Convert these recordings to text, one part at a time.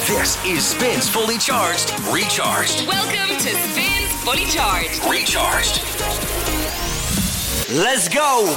This is Spins Fully Charged, Recharged. Welcome to Spins Fully Charged. Recharged. Let's go.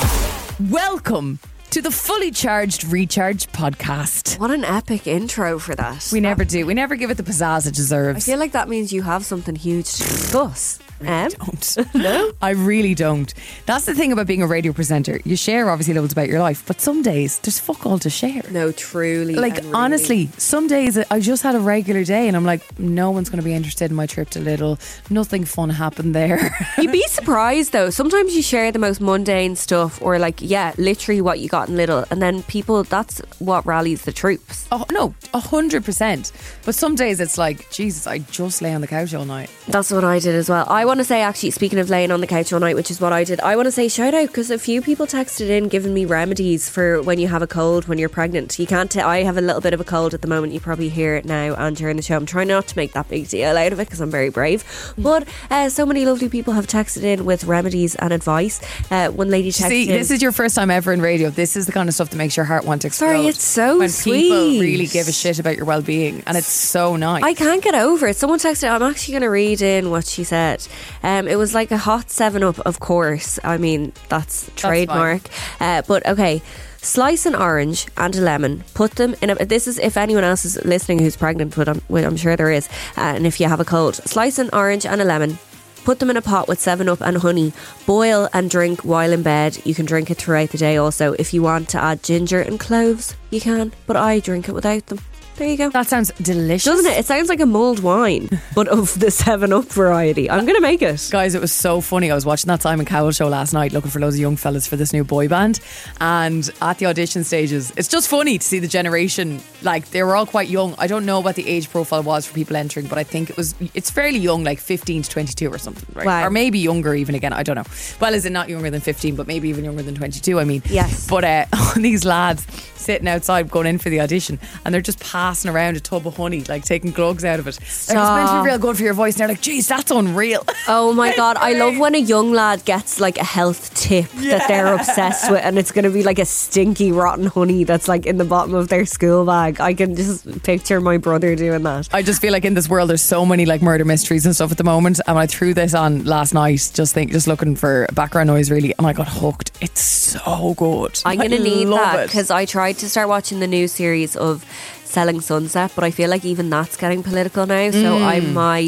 Welcome to the Fully Charged, Recharged podcast. What an epic intro for that. We never do. We never give it the pizzazz it deserves. I feel like that means you have something huge to discuss. Don't. No? I really don't. That's the thing about being a radio presenter. You share obviously loads about your life, but some days there's fuck all to share. No, truly. Like, and really. honestly, some days I just had a regular day and I'm like, no one's going to be interested in my trip to Lidl. Nothing fun happened there. You'd be surprised though. Sometimes you share the most mundane stuff or like, yeah, literally what you got in Lidl, and then people, that's what rallies the troops. Oh, no, 100%. But some days it's like, Jesus, I just lay on the couch all night. That's what I did as well. I want to say, actually, speaking of laying on the couch all night, which is what I did, I want to say shout out because a few people texted in giving me remedies for when you have a cold when you're pregnant. You can't I have a little bit of a cold at the moment. You probably hear it now and during the show. I'm trying not to make that big deal out of it because I'm very brave, but so many lovely people have texted in with remedies and advice. One lady texted in, this is your first time ever in radio. This is the kind of stuff that makes your heart want to explode. Sorry, it's so when sweet. people really give a shit about your well-being, and it's so nice. I can't get over it. Someone texted, I'm actually going to read in what she said. It was like a hot 7-Up, of course. I mean, that's trademark. But okay, slice an orange and a lemon. Put them in a... This is if anyone else is listening who's pregnant, but I'm sure there is. And if you have a cold, slice an orange and a lemon. Put them in a pot with 7-Up and honey. Boil and drink while in bed. You can drink it throughout the day also. If you want to add ginger and cloves, you can. But I drink it without them. There you go. That sounds delicious. Doesn't it? It sounds like a mulled wine, but of the 7-Up variety. I'm going to make it. Guys, it was so funny. I was watching that Simon Cowell show last night looking for loads of young fellas for this new boy band, and at the audition stages, it's just funny to see the generation. Like, they were all quite young. I don't know what the age profile was for people entering, but I think it's fairly young, like 15 to 22 or something, right? Wow. Or maybe younger even, again, I don't know. Well, is it not younger than 15, but maybe even younger than 22, I mean. Yes. But these lads sitting outside going in for the audition, and they're just passing around a tub of honey, like taking glugs out of it. Like, it's meant to be real good for your voice, and they're like, geez, that's unreal. Oh my God, I love when a young lad gets like a health tip that they're obsessed with, and it's going to be like a stinky rotten honey that's like in the bottom of their school bag. I can just picture my brother doing that. I just feel like in this world there's so many like murder mysteries and stuff at the moment, and when I threw this on last night, just looking for background noise really, and I got hooked. It's so good. I'm going to need love that it. because I tried to start watching the new series of Selling Sunset, but I feel like even that's getting political now, so I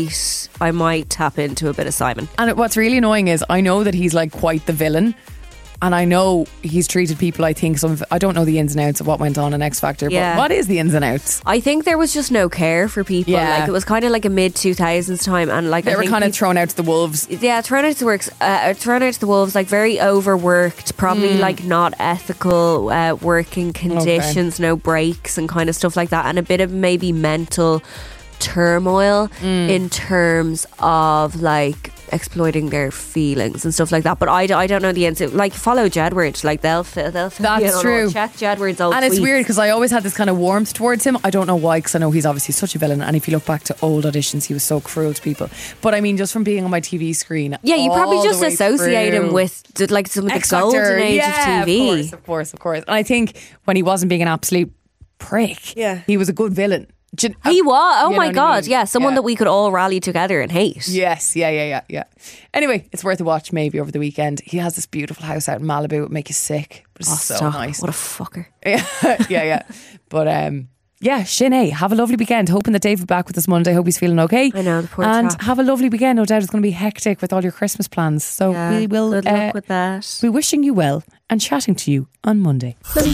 might tap into a bit of Simon. And what's really annoying is I know that he's like quite the villain, and I know he's treated people, I think, I don't know the ins and outs of what went on in X Factor, Yeah. but what is the ins and outs? I think there was just no care for people. Yeah. Like, it was kind of like a mid-2000s time, and like They were kind of thrown out to the wolves. Yeah, thrown out to the wolves, like very overworked, probably like not ethical working conditions, no breaks and kind of stuff like that, and a bit of maybe mental turmoil in terms of like exploiting their feelings and stuff like that. But I don't know the answer. Like, follow Jedward, like they'll That's true. Check Jedward's old And it's tweets. weird because I always had this kind of warmth towards him. I don't know why, because I know he's obviously such a villain, and if you look back to old auditions, he was so cruel to people. But I mean, just from being on my TV screen, Yeah, you probably all just the way associate through. him with like some of the X Factor, golden age of TV. Of course. And I think when he wasn't being an absolute prick, he was a good villain. He was. Oh You know my what I God. mean? Yeah, someone Yeah. that we could all rally together and hate. Yes, yeah. Anyway, it's worth a watch maybe over the weekend. He has this beautiful house out in Malibu. It would make you sick, but it's so Stop. nice. What a fucker. yeah. But yeah, Sinead, have a lovely weekend. Hoping that Dave will be back with us Monday. Hope he's feeling okay. I know, the poor And chap. have a lovely weekend. No doubt it's going to be hectic with all your Christmas plans. So Yeah, we will good luck with that. be wishing you well and chatting to you on Monday. Let's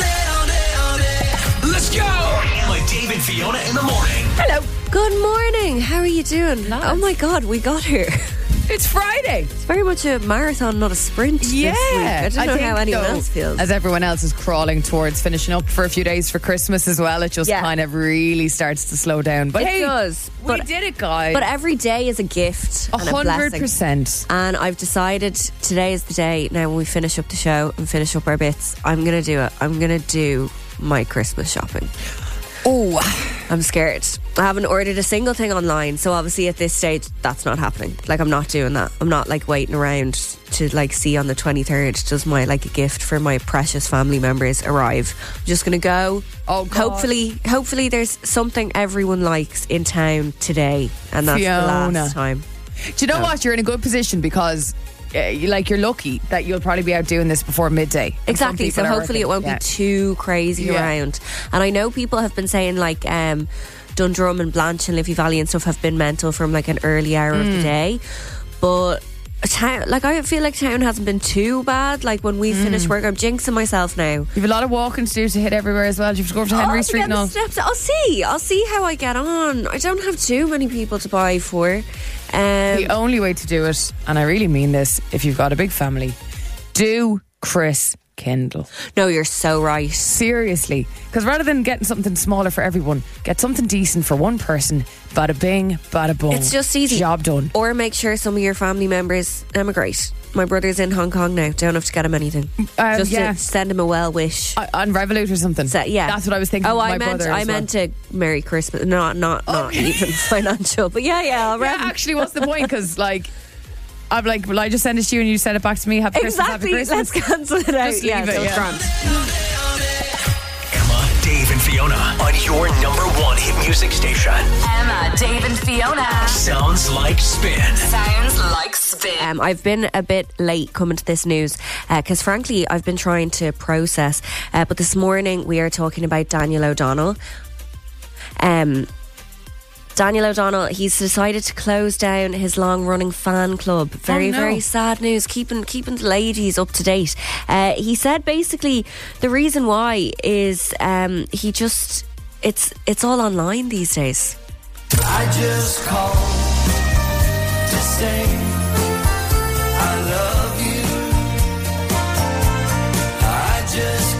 go. With Dave and Fiona in the morning. Hello. Good morning. How are you doing? Lads. Oh my God, we got here. It's Friday. It's very much a marathon, not a sprint this week. I don't know think how anyone though, else feels. As everyone else is crawling towards finishing up for a few days for Christmas as well, it just kind of really starts to slow down. But It hey, does. we did it, guys. But every day is a gift and a blessing. 100%. And I've decided today is the day, now when we finish up the show and finish up our bits, I'm going to do it. I'm going to do my Christmas shopping. Oh, I'm scared. I haven't ordered a single thing online, so obviously at this stage that's not happening. Like, I'm not doing that. I'm not like waiting around to like see on the 23rd does my like a gift for my precious family members arrive. I'm just gonna go. Oh, God. Hopefully there's something everyone likes in town today, and that's Fiona. the last time. Do you know what? You're in a good position because you're lucky that you'll probably be out doing this before midday. And Exactly. some So people are hopefully it working. won't be too crazy Yeah. around. And I know people have been saying like Dundrum and Blanche and Liffey Valley and stuff have been mental from like an early hour of the day, but town, like I feel like town hasn't been too bad. Like when we finish work, I'm jinxing myself now. You've a lot of walking to do to hit everywhere as well. Do you have to go over to Henry Street Get and the all? steps. I'll see how I get on. I don't have too many people to buy for. The only way to do it, and I really mean this, if you've got a big family, do Chris Kindle. No, you're so right. Seriously. Because rather than getting something smaller for everyone, get something decent for one person. Bada bing, bada boom. It's just easy. Job done. Or make sure some of your family members emigrate. My brother's in Hong Kong now. Don't have to get him anything. Just to send him a well wish. On Revolut or something. Yeah, That's what I was thinking. Oh, with I my brother as meant well. to Merry Christmas. Not even financial, but yeah. I'll Yeah, actually, what's the point? Because like, I'm like, will I just send it to you and you send it back to me? Happy exactly. Christmas, Happy Christmas. Let's cancel it out. Just leave Yeah, it, so yeah. grand. Come on, Dave and Fiona on your number one hit music station. Emma, Dave and Fiona. Sounds like spin. Sounds like spin. I've been a bit late coming to this news because frankly I've been trying to process but this morning we are talking about Daniel O'Donnell. Daniel O'Donnell, he's decided to close down his long-running fan club. Very sad news. Keeping the ladies up to date. He said basically the reason why is it's all online these days. I just called to say I love you. I just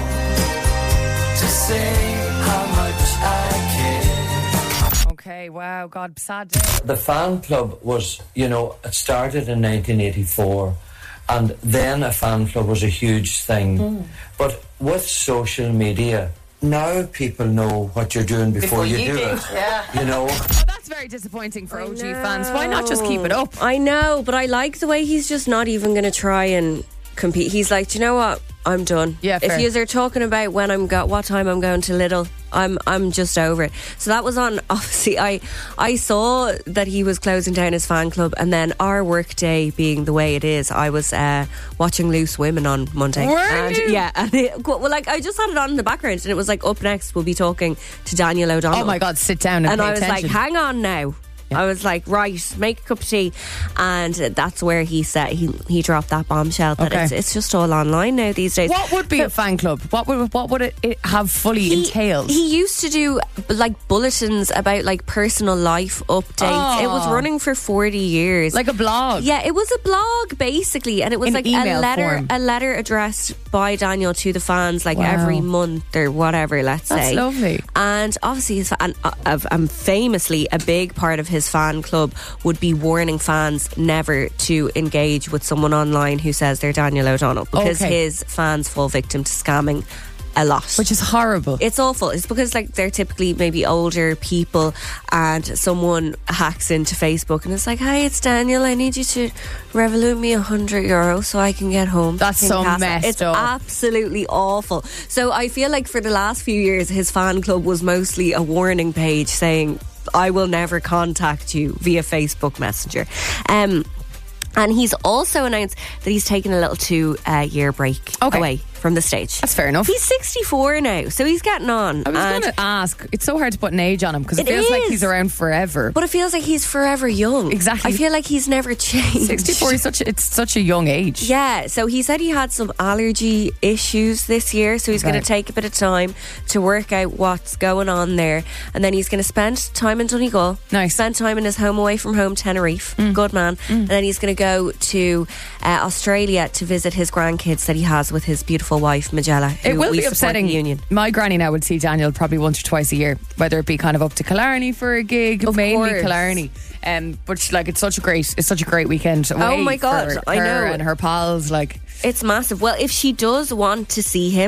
called to say how much I care. Okay, wow, God, sad day. The fan club was, it started in 1984, and then a fan club was a huge thing. But with social media, now people know what you're doing before you do it. Yeah. Oh, that's very disappointing for OG fans. Why not just keep it up? I know, but I like the way he's just not even going to try and compete. He's like, do you know what? I'm done. Yeah, fair. If you are talking about what time I'm going to Lidl, I'm just over it. So that was on. Obviously, I saw that he was closing down his fan club, and then our work day being the way it is, I was watching Loose Women on Monday. Were you? Yeah, and I just had it on in the background, and it was like, up next we'll be talking to Daniel O'Donnell. Oh my God, sit down and pay I was attention. like, hang on now. I was like, right, make a cup of tea. And that's where he said he dropped that bombshell that Okay. it's just all online now these days. What would be a fan club? What would it have fully entailed? He used to do like bulletins about like personal life updates. Oh. It was running for 40 years. Like a blog? Yeah, it was a blog basically, and it was In like email a form. letter addressed by Daniel to the fans, like Wow. every month or whatever. Let's That's say lovely. And obviously, famously, a big part of his fan club would be warning fans never to engage with someone online who says they're Daniel O'Donnell, because Okay. his fans fall victim to scamming a lot. Which is horrible. It's awful. It's because like they're typically maybe older people, and someone hacks into Facebook and it's like, "Hi, it's Daniel. I need you to Revolut me €100 so I can get home." That's in so Castle." messed It's up. absolutely awful. So I feel like for the last few years, his fan club was mostly a warning page saying, "I will never contact you via Facebook Messenger." And he's also announced that he's taken a little 2-year break away from the stage. That's fair enough. He's 64 now, so he's getting on. I was And- going to ask, it's so hard to put an age on him because it It feels like is. he's around forever. But it feels like he's forever young. Exactly. I feel like he's never changed. 64 is such a young age. Yeah, so he said he had some allergy issues this year, so he's going to take a bit of time to work out what's going on there, and then he's going to spend time in Donegal. Nice. Spend time in his home away from home, Tenerife. Good man. And then he's going to go to Australia to visit his grandkids that he has with his beautiful wife, Magella. It who will we be support upsetting. the union. My granny now would see Daniel probably once or twice a year, whether it be kind of up to Killarney for a gig, Of mainly course. Killarney. But like it's such a great weekend away. Oh my God, for I her know. and her pals. Like It's massive. Well, if she does want to see him,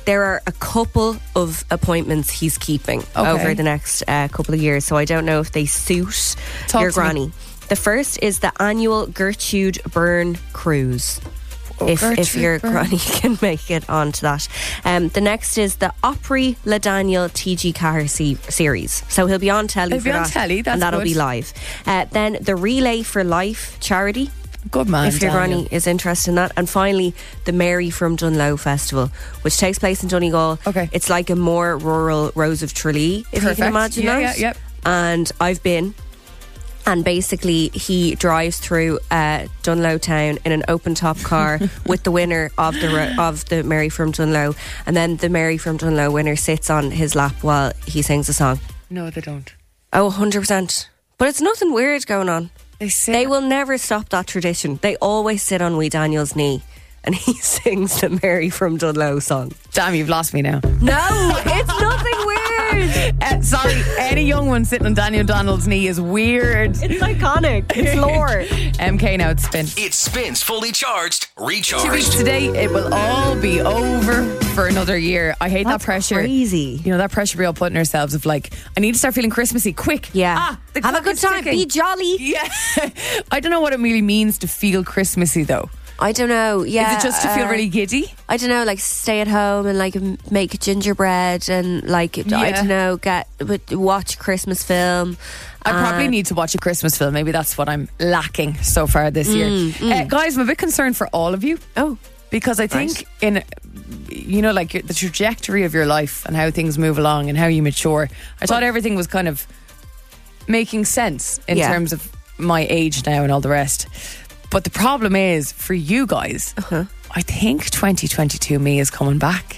there are a couple of appointments he's keeping over the next couple of years, so I don't know if they suit your granny. The first is the annual Gertrude Byrne cruise. If your granny can make it onto that. The next is the Opry LaDaniel TG Carr series. So he'll be on telly for that. And that'll be live. Then the Relay for Life charity. Good man, if your Daniel. granny is interested in that. And finally, the Mary from Dunlow Festival, which takes place in Donegal. Okay. It's like a more rural Rose of Tralee, if you can imagine that. Yeah, yep. And I've been. And basically, he drives through Dunlow town in an open-top car with the winner of the Mary from Dunlow. And then the Mary from Dunlow winner sits on his lap while he sings a song. No, they don't. Oh, 100%. But it's nothing weird going on. They will never stop that tradition. They always sit on wee Daniel's knee and he sings the Mary from Dunlow song. Damn, you've lost me now. No, it's nothing weird. Sorry, any young one sitting on Daniel Donald's knee is weird. It's iconic. It's lore. MK now, it's Spin. It spins fully charged, 2 weeks recharged. today, it will all be over for another year. I hate that pressure. Crazy. You know, that pressure we all put on ourselves of like, I need to start feeling Christmassy quick. Yeah. The Have a clock good is time. ticking. Be jolly. Yeah. I don't know what it really means to feel Christmassy though. I don't know. Yeah. Is it just to feel really giddy? I don't know, like stay at home and like make gingerbread and like I don't know, watch Christmas film. I probably need to watch a Christmas film. Maybe that's what I'm lacking so far this year. Guys, I'm a bit concerned for all of you. Oh, because I think in, you know, like the trajectory of your life and how things move along and how you mature, I thought everything was kind of making sense in terms of my age now and all the rest. But the problem is, for you guys, I think 2022 me is coming back.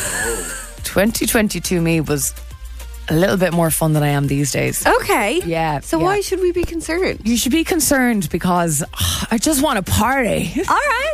2022 me was a little bit more fun than I am these days. okay. Yeah. So why should we be concerned? You should be concerned because I just want to party. All right,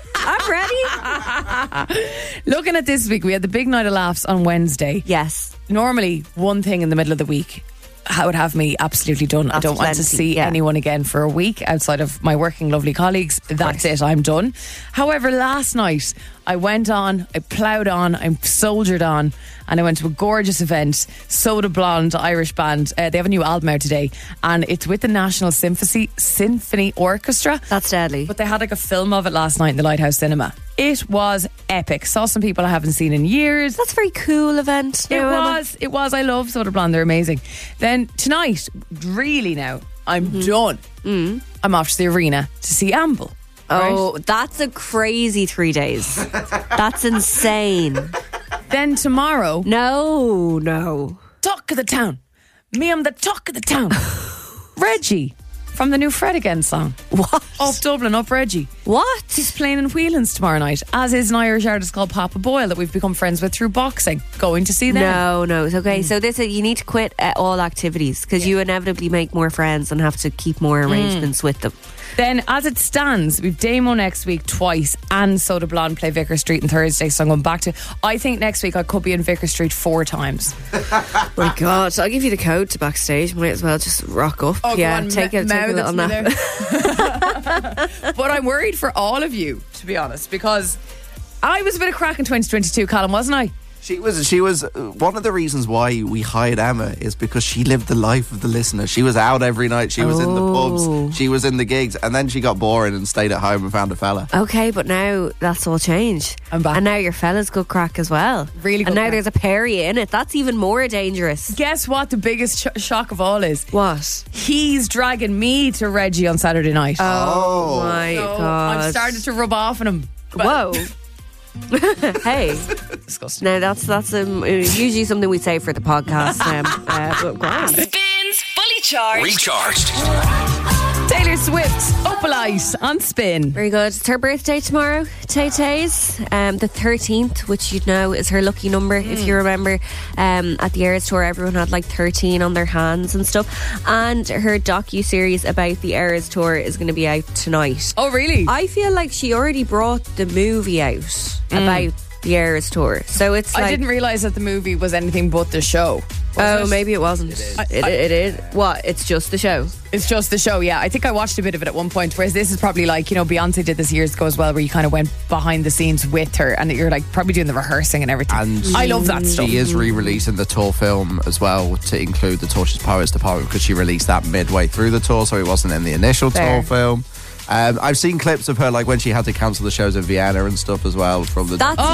I'm ready. Looking at this week, we had the big night of laughs on Wednesday. Yes. Normally, one thing in the middle of the week would have me absolutely done. I don't want to see anyone again for a week outside of my working lovely colleagues. That's it, I'm done. However, last night I went on, I ploughed on, I soldiered on, and I went to a gorgeous event, Soda Blonde Irish band. They have a new album out today, and it's with the National Symphony Orchestra. That's deadly. But they had like a film of it last night in the Lighthouse Cinema. It was epic. Saw some people I haven't seen in years. That's a very cool event. It was. I love Soda Blonde. They're amazing. Then tonight, really now, I'm done. I'm off to the arena to see Amble. Oh, right? that's a crazy 3 days. That's insane. Then tomorrow, No. talk of the town. Me, I'm the talk of the town. Reggie from the new Fred Again song. What? Off Dublin, up Reggie. What? He's playing in Whelan's tomorrow night, as is an Irish artist called Papa Boyle that we've become friends with through boxing. Going to see them. No, it's okay. So you need to quit all activities because you inevitably make more friends and have to keep more arrangements with them. Then, as it stands, we've Damo next week twice and Soda Blonde play Vicar Street on Thursday. So I'm going back to... I think next week I could be in Vicar Street 4 times. My God, I'll give you the code to backstage. Might as well just rock up. Oh, yeah, go on, take a little nap. But I'm worried for all of you, to be honest, because I was a bit of crack in 2022, Callum, wasn't I? She was one of the reasons why we hired Emma is because she lived the life of the listener. She was out every night. She was in the pubs. She was in the gigs. And then she got boring and stayed at home and found a fella. Okay, but now that's all changed. I'm back. And now your fella's good crack as well. Really good And now crack. there's a Perry in it. That's even more dangerous. Guess what the biggest shock of all is? What? He's dragging me to Reggie on Saturday night. Oh my So God. I've started to rub off on him. Whoa. Hey, Disgusting. now that's usually something we say for the podcast. But grand. Spins Fully Charged. Recharged. Taylor Swift, Opalite on Spin. Very good. It's her birthday tomorrow, Tay-Tay's. The 13th, which you'd know is her lucky number, if you remember. At the Eras Tour, everyone had like 13 on their hands and stuff. And her docu-series about the Eras Tour is going to be out tonight. Oh, really? I feel like she already brought the movie out about the Eras tour. So it's like, I didn't realise that the movie was anything but the show. Was it? maybe it wasn't. It is. What? It's just the show. It's just the show, yeah. I think I watched a bit of it at one point, whereas this is probably like, Beyonce did this years ago as well, where you kind of went behind the scenes with her and you're like probably doing the rehearsing and everything. And I love that stuff. She is re-releasing the tour film as well to include the Torches Poets department, because she released that midway through the tour, so it wasn't in the initial tour film. I've seen clips of her, like when she had to cancel the shows in Vienna and stuff as well. From the That's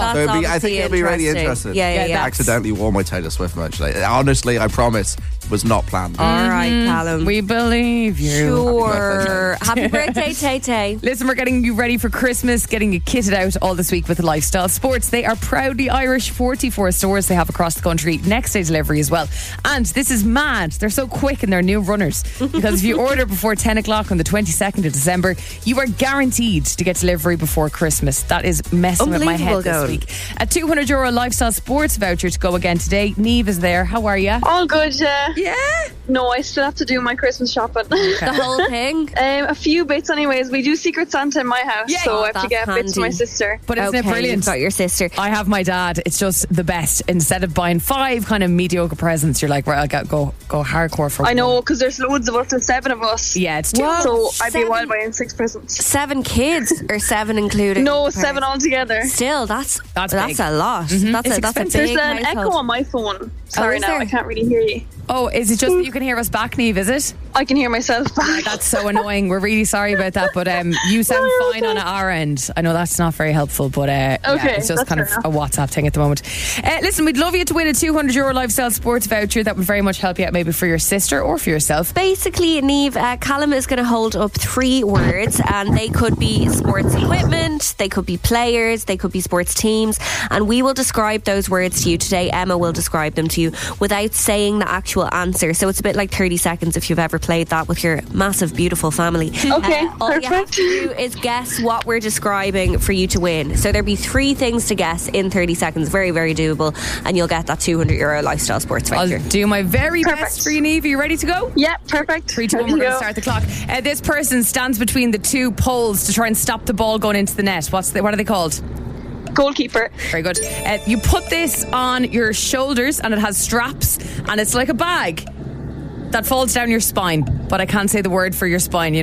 I think it'll be really interesting. Yeah. I accidentally wore my Taylor Swift merch today. Honestly, I promise, it was not planned. All right, Callum. We believe you. Sure. Happy birthday, Tay. Listen, we're getting you ready for Christmas, getting you kitted out all this week with Lifestyle Sports. They are proudly Irish, 44 stores they have across the country, next day delivery as well. And this is mad, they're so quick in their new runners, because if you order before 10 o'clock on the 22nd of December, you are guaranteed to get delivery before Christmas. That is messing with my head this week. A €200 Lifestyle Sports voucher to go again today. Niamh is there. How are you? All good, Yeah. No, I still have to do my Christmas shopping. The whole thing? A few bits anyways. We do Secret Santa in my house, so I have to get bits to my sister. But isn't it brilliant? You've got your sister. I have my dad. It's just the best. Instead of buying 5 kind of mediocre presents, you're like, right, I'll go hardcore for I know, because there's loads of us, there's 7 of us. Yeah, it's too Whoa. So I'd be 7? wild buying 6 presents. 7 kids or 7 including? No, the 7 altogether. Still, that's big. a lot. That's a expensive. big There's an household. echo on my phone. Sorry is now, there? I can't really hear you. Oh, is it just that you can hear us back, Niamh, is it? I can hear myself back. That's so annoying. We're really sorry about that, but you sound fine on our end. I know that's not very helpful, but it's just that's kind of fair a WhatsApp thing at the moment. Listen, we'd love you to win a €200 Lifestyle Sports voucher. That would very much help you out, maybe for your sister or for yourself. Basically, Niamh, Callum is going to hold up 3 words, and they could be sports equipment, they could be players, they could be sports teams, and we will describe those words to you today. Emma will describe them to you without saying the actual answer. So it's a bit like 30 seconds if you've ever played that with your massive, beautiful family. Okay, all you have perfect. to do is guess what we're describing for you to win. So there'll be 3 things to guess in 30 seconds. Very, very doable, and you'll get that €200 Lifestyle Sports voucher. I'll do my very Perfect. best for you, Niamh. Are you ready to go? Yeah, perfect. 3, 2, 1, we're going to start the clock. This person stands between the 2 poles to try and stop the ball going into the net. What are they called? Goalkeeper. Very good. You put this on your shoulders and it has straps and it's like a bag that falls down your spine, but I can't say the word for your spine,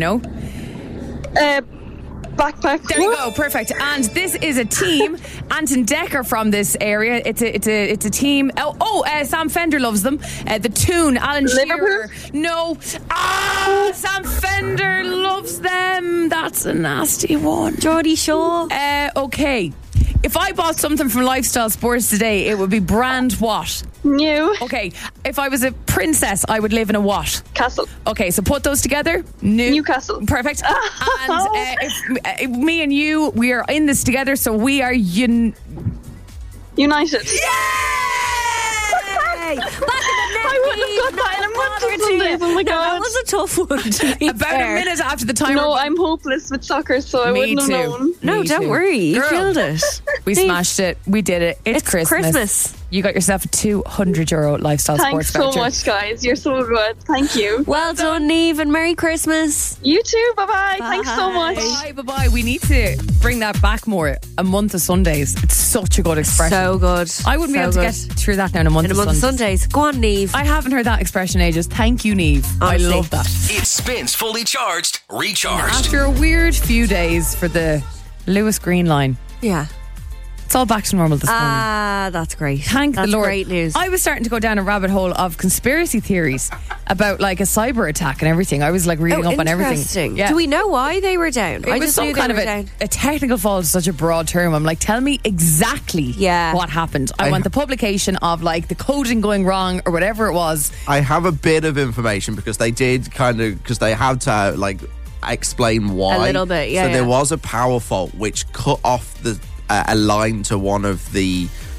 Backpack. There you go, perfect. And this is a team. Anton Decker from this area. It's a team. Sam Fender loves them. The Tune, Alan Shearer. No. Sam Fender loves them. That's a nasty one. Geordie Shaw. Okay. If I bought something from Lifestyle Sports today, it would be brand what? New. Okay. If I was a princess, I would live in a what? Castle. Okay, so put those together. Newcastle. Perfect. And if me and you, we are in this together, so we are United. Back in the net. I wouldn't have got that in a month or 2 days. Oh my God. That was a tough one, to be about fair. a minute after the timer. No, I'm hopeless with soccer, so I wouldn't have known. No, Me don't too. worry. You Girl. killed it. We smashed it. We did it. It's Christmas. You got yourself a €200 Lifestyle Thanks Sports so voucher. much, guys. You're so good. Thank you. Well done, Niamh, and Merry Christmas. You too. Bye-bye. Thanks so much. Bye. We need to bring that back more. A month of Sundays. It's such a good expression. So good. I wouldn't be able to get through that now in a month in a month of Sundays. Go on, Niamh. I haven't heard that expression in ages. Thank you, Niamh. Honestly. I love that. It spins fully charged, recharged. After a weird few days for the Lewis Green line, Yeah. it's all back to normal this morning. That's great. Thank That's the Lord. great news. I was starting to go down a rabbit hole of conspiracy theories about like a cyber attack and everything. I was like reading up on everything. Interesting. Yeah. Do we know why they were down? It I was just some knew they kind of were down. a technical fault is such a broad term. I'm like, tell me exactly what happened. I want the publication of like the coding going wrong or whatever it was. I have a bit of information because they did because they had to like explain why. A little bit, yeah. So there was a power fault which cut off a line to one of the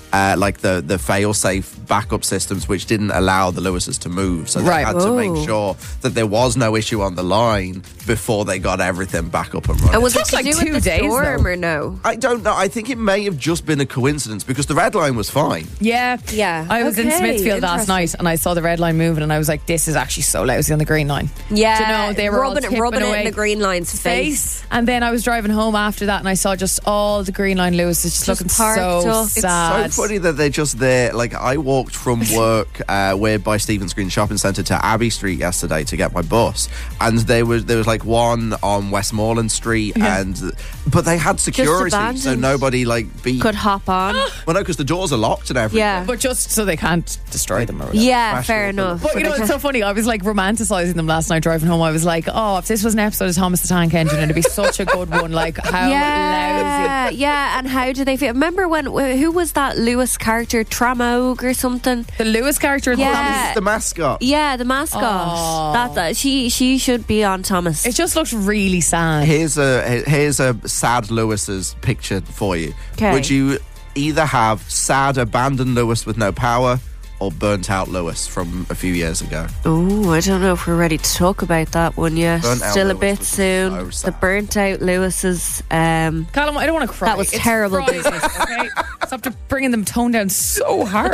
like the fail-safe backup systems, which didn't allow the Lewises to move. So they had to make sure that there was no issue on the line before they got everything back up and running. And was it to like do 2 with the days, storm though. or no? I don't know. I think it may have just been a coincidence because the red line was fine. Yeah. I was in Okay, Smithfield last interesting. night and I saw the red line moving and I was like, this is actually so lousy on the green line. Yeah, Do you know, they were all rubbing tipping it away. in the green line's face. And then I was driving home after that and I saw just all the green line Lewises just looking parked so up. sad. It's so funny that they're just there. Like, I walked from work way by Stephen's Green Shopping Centre to Abbey Street yesterday to get my bus, and there was like one on Westmoreland Street, but they had security, so abandoned. nobody like Could hop on. well, no, because the doors are locked and everything. Yeah. But just so they can't destroy them or whatever. Yeah, Crash fair open. enough. But you know, it's so funny. I was like romanticising them last night driving home. I was like, oh, if this was an episode of Thomas the Tank Engine, it'd be such a good one. Like, how lousy. Yeah, and how do they feel? Remember when, who was that Lewis character, Tramog or something? The Lewis character. Yeah. The mascot. Yeah, the mascot. That she should be on Thomas. It just looked really sad. Here's a sad Lewis's picture for you. 'Kay. Would you either have sad abandoned Lewis with no power, or burnt out Lewis from a few years ago? Oh, I don't know if we're ready to talk about that one yet. Burnt out Still a Lewis bit was soon. so The sad. burnt out Lewis's. Callum, I don't want to cry. That was It's terrible Friday, business. Okay? Stop bringing them tone down so hard.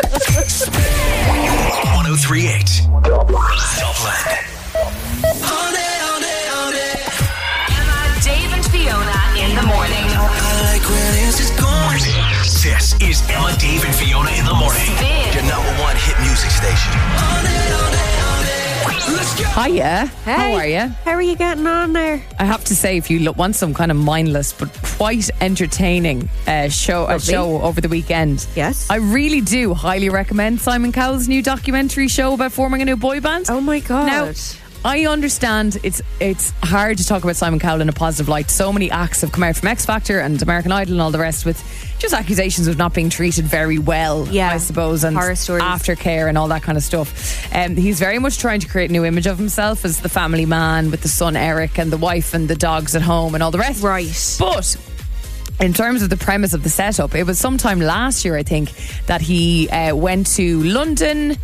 1038 Dublin. Emma, Dave, and Fiona in the morning. This is Emma, Dave, and Fiona in the morning. Spin. Your number one hit music station. Hiya. Hey, How are you? How are you getting on there? I have to say, if you want some kind of mindless but quite entertaining show over the weekend, Yes. I really do highly recommend Simon Cowell's new documentary show about forming a new boy band. Oh my God. Now, I understand it's hard to talk about Simon Cowell in a positive light. So many acts have come out from X Factor and American Idol and all the rest with just accusations of not being treated very well, Yeah. I suppose, and Horror stories. aftercare and all that kind of stuff. He's very much trying to create a new image of himself as the family man with the son Eric and the wife and the dogs at home and all the rest. Right. But in terms of the premise of the setup, it was sometime last year, I think, that he went to London,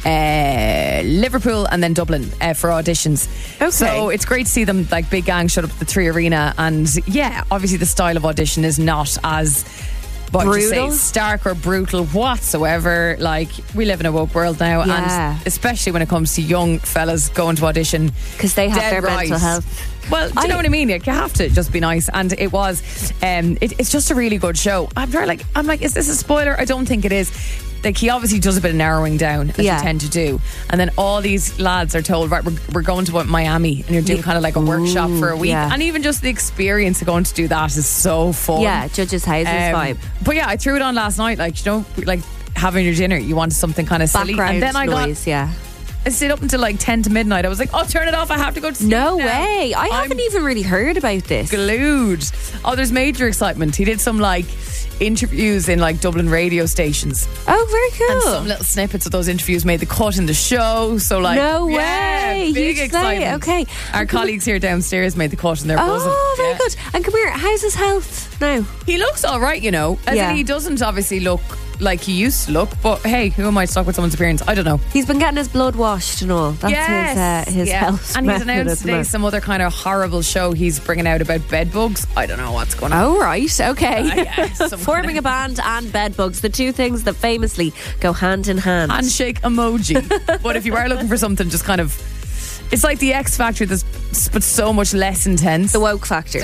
Liverpool and then Dublin for auditions. Okay. So it's great to see them, like big gang, shut up at the 3 Arena, and yeah, obviously the style of audition is not as Brutal? stark or brutal whatsoever. Like, we live in a woke world now, Yeah. and especially when it comes to young fellas going to audition, Because they have dead their right. mental health. Well, do you know what I mean? Like, you have to just be nice, and it was. It's just a really good show. I'm like, is this a spoiler? I don't think it is. Like, he obviously does a bit of narrowing down, as Yeah. you tend to do, and then all these lads are told, right, we're going to Miami, and you're doing kind of like a workshop for a week, yeah. and even just the experience of going to do that is so fun. Yeah, Judge's Houses vibe. But yeah, I threw it on last night. Like, you know, like having your dinner, you wanted something kind of silly, Background and then noise, yeah. I stayed up until like 10 to midnight. I was like, oh, turn it off. I have to go to sleep No now. way. I haven't even really heard about this. Glued. Oh, there's major excitement. He did some like interviews in like Dublin radio stations, Oh, very and cool. some little snippets of those interviews made the cut in the show. So like, No yeah, way. big Huge day. excitement. Okay. Our colleagues here downstairs made the cut, and they're buzzing. Oh, very Yeah. good. And come here, how's his health now? He looks all right, you know. As Yeah. in, he doesn't obviously look like he used to look, but hey, who am I to talk with someone's appearance? I don't know. He's been getting his blood washed and all. That's his yeah. health. And he's method announced at the today moment. some other kind of horrible show he's bringing out about bed bugs. I don't know what's going on. Oh, right. Okay. yeah, some Forming kind a band and bed bugs, the two things that famously go hand in hand. Handshake emoji. But if you are looking for something just kind of, it's like the X Factor, but so much less intense. The woke factor.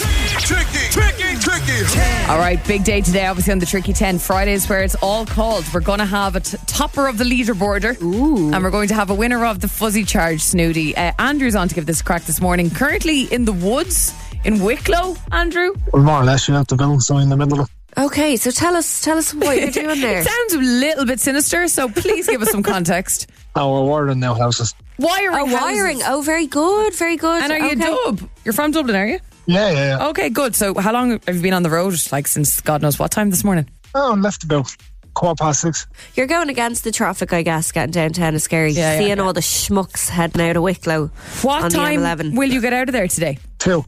All right, big day today, obviously on the Tricky 10. Friday is where it's all called. We're going to have a topper of the leaderboarder. Ooh. And we're going to have a winner of the Fuzzy Charge Snooty. Andrew's on to give this a crack this morning. Currently in the woods in Wicklow, Andrew. Well, more or less, you have the building so in the middle of it. Okay, so tell us what you're doing there. It sounds a little bit sinister, so please give us some context. We're wiring now houses. Wiring. Oh, wiring. houses. Oh, very good, very good. And are you Okay. Dub? You're from Dublin, are you? Yeah. Okay, good. So how long have you been on the road? Like since God knows what time this morning? Oh, I left about 6:15. You're going against the traffic, I guess. Getting downtown is scary. Yeah, Seeing yeah. all the schmucks heading out of Wicklow What on the time M11. will you get out of there today? 2.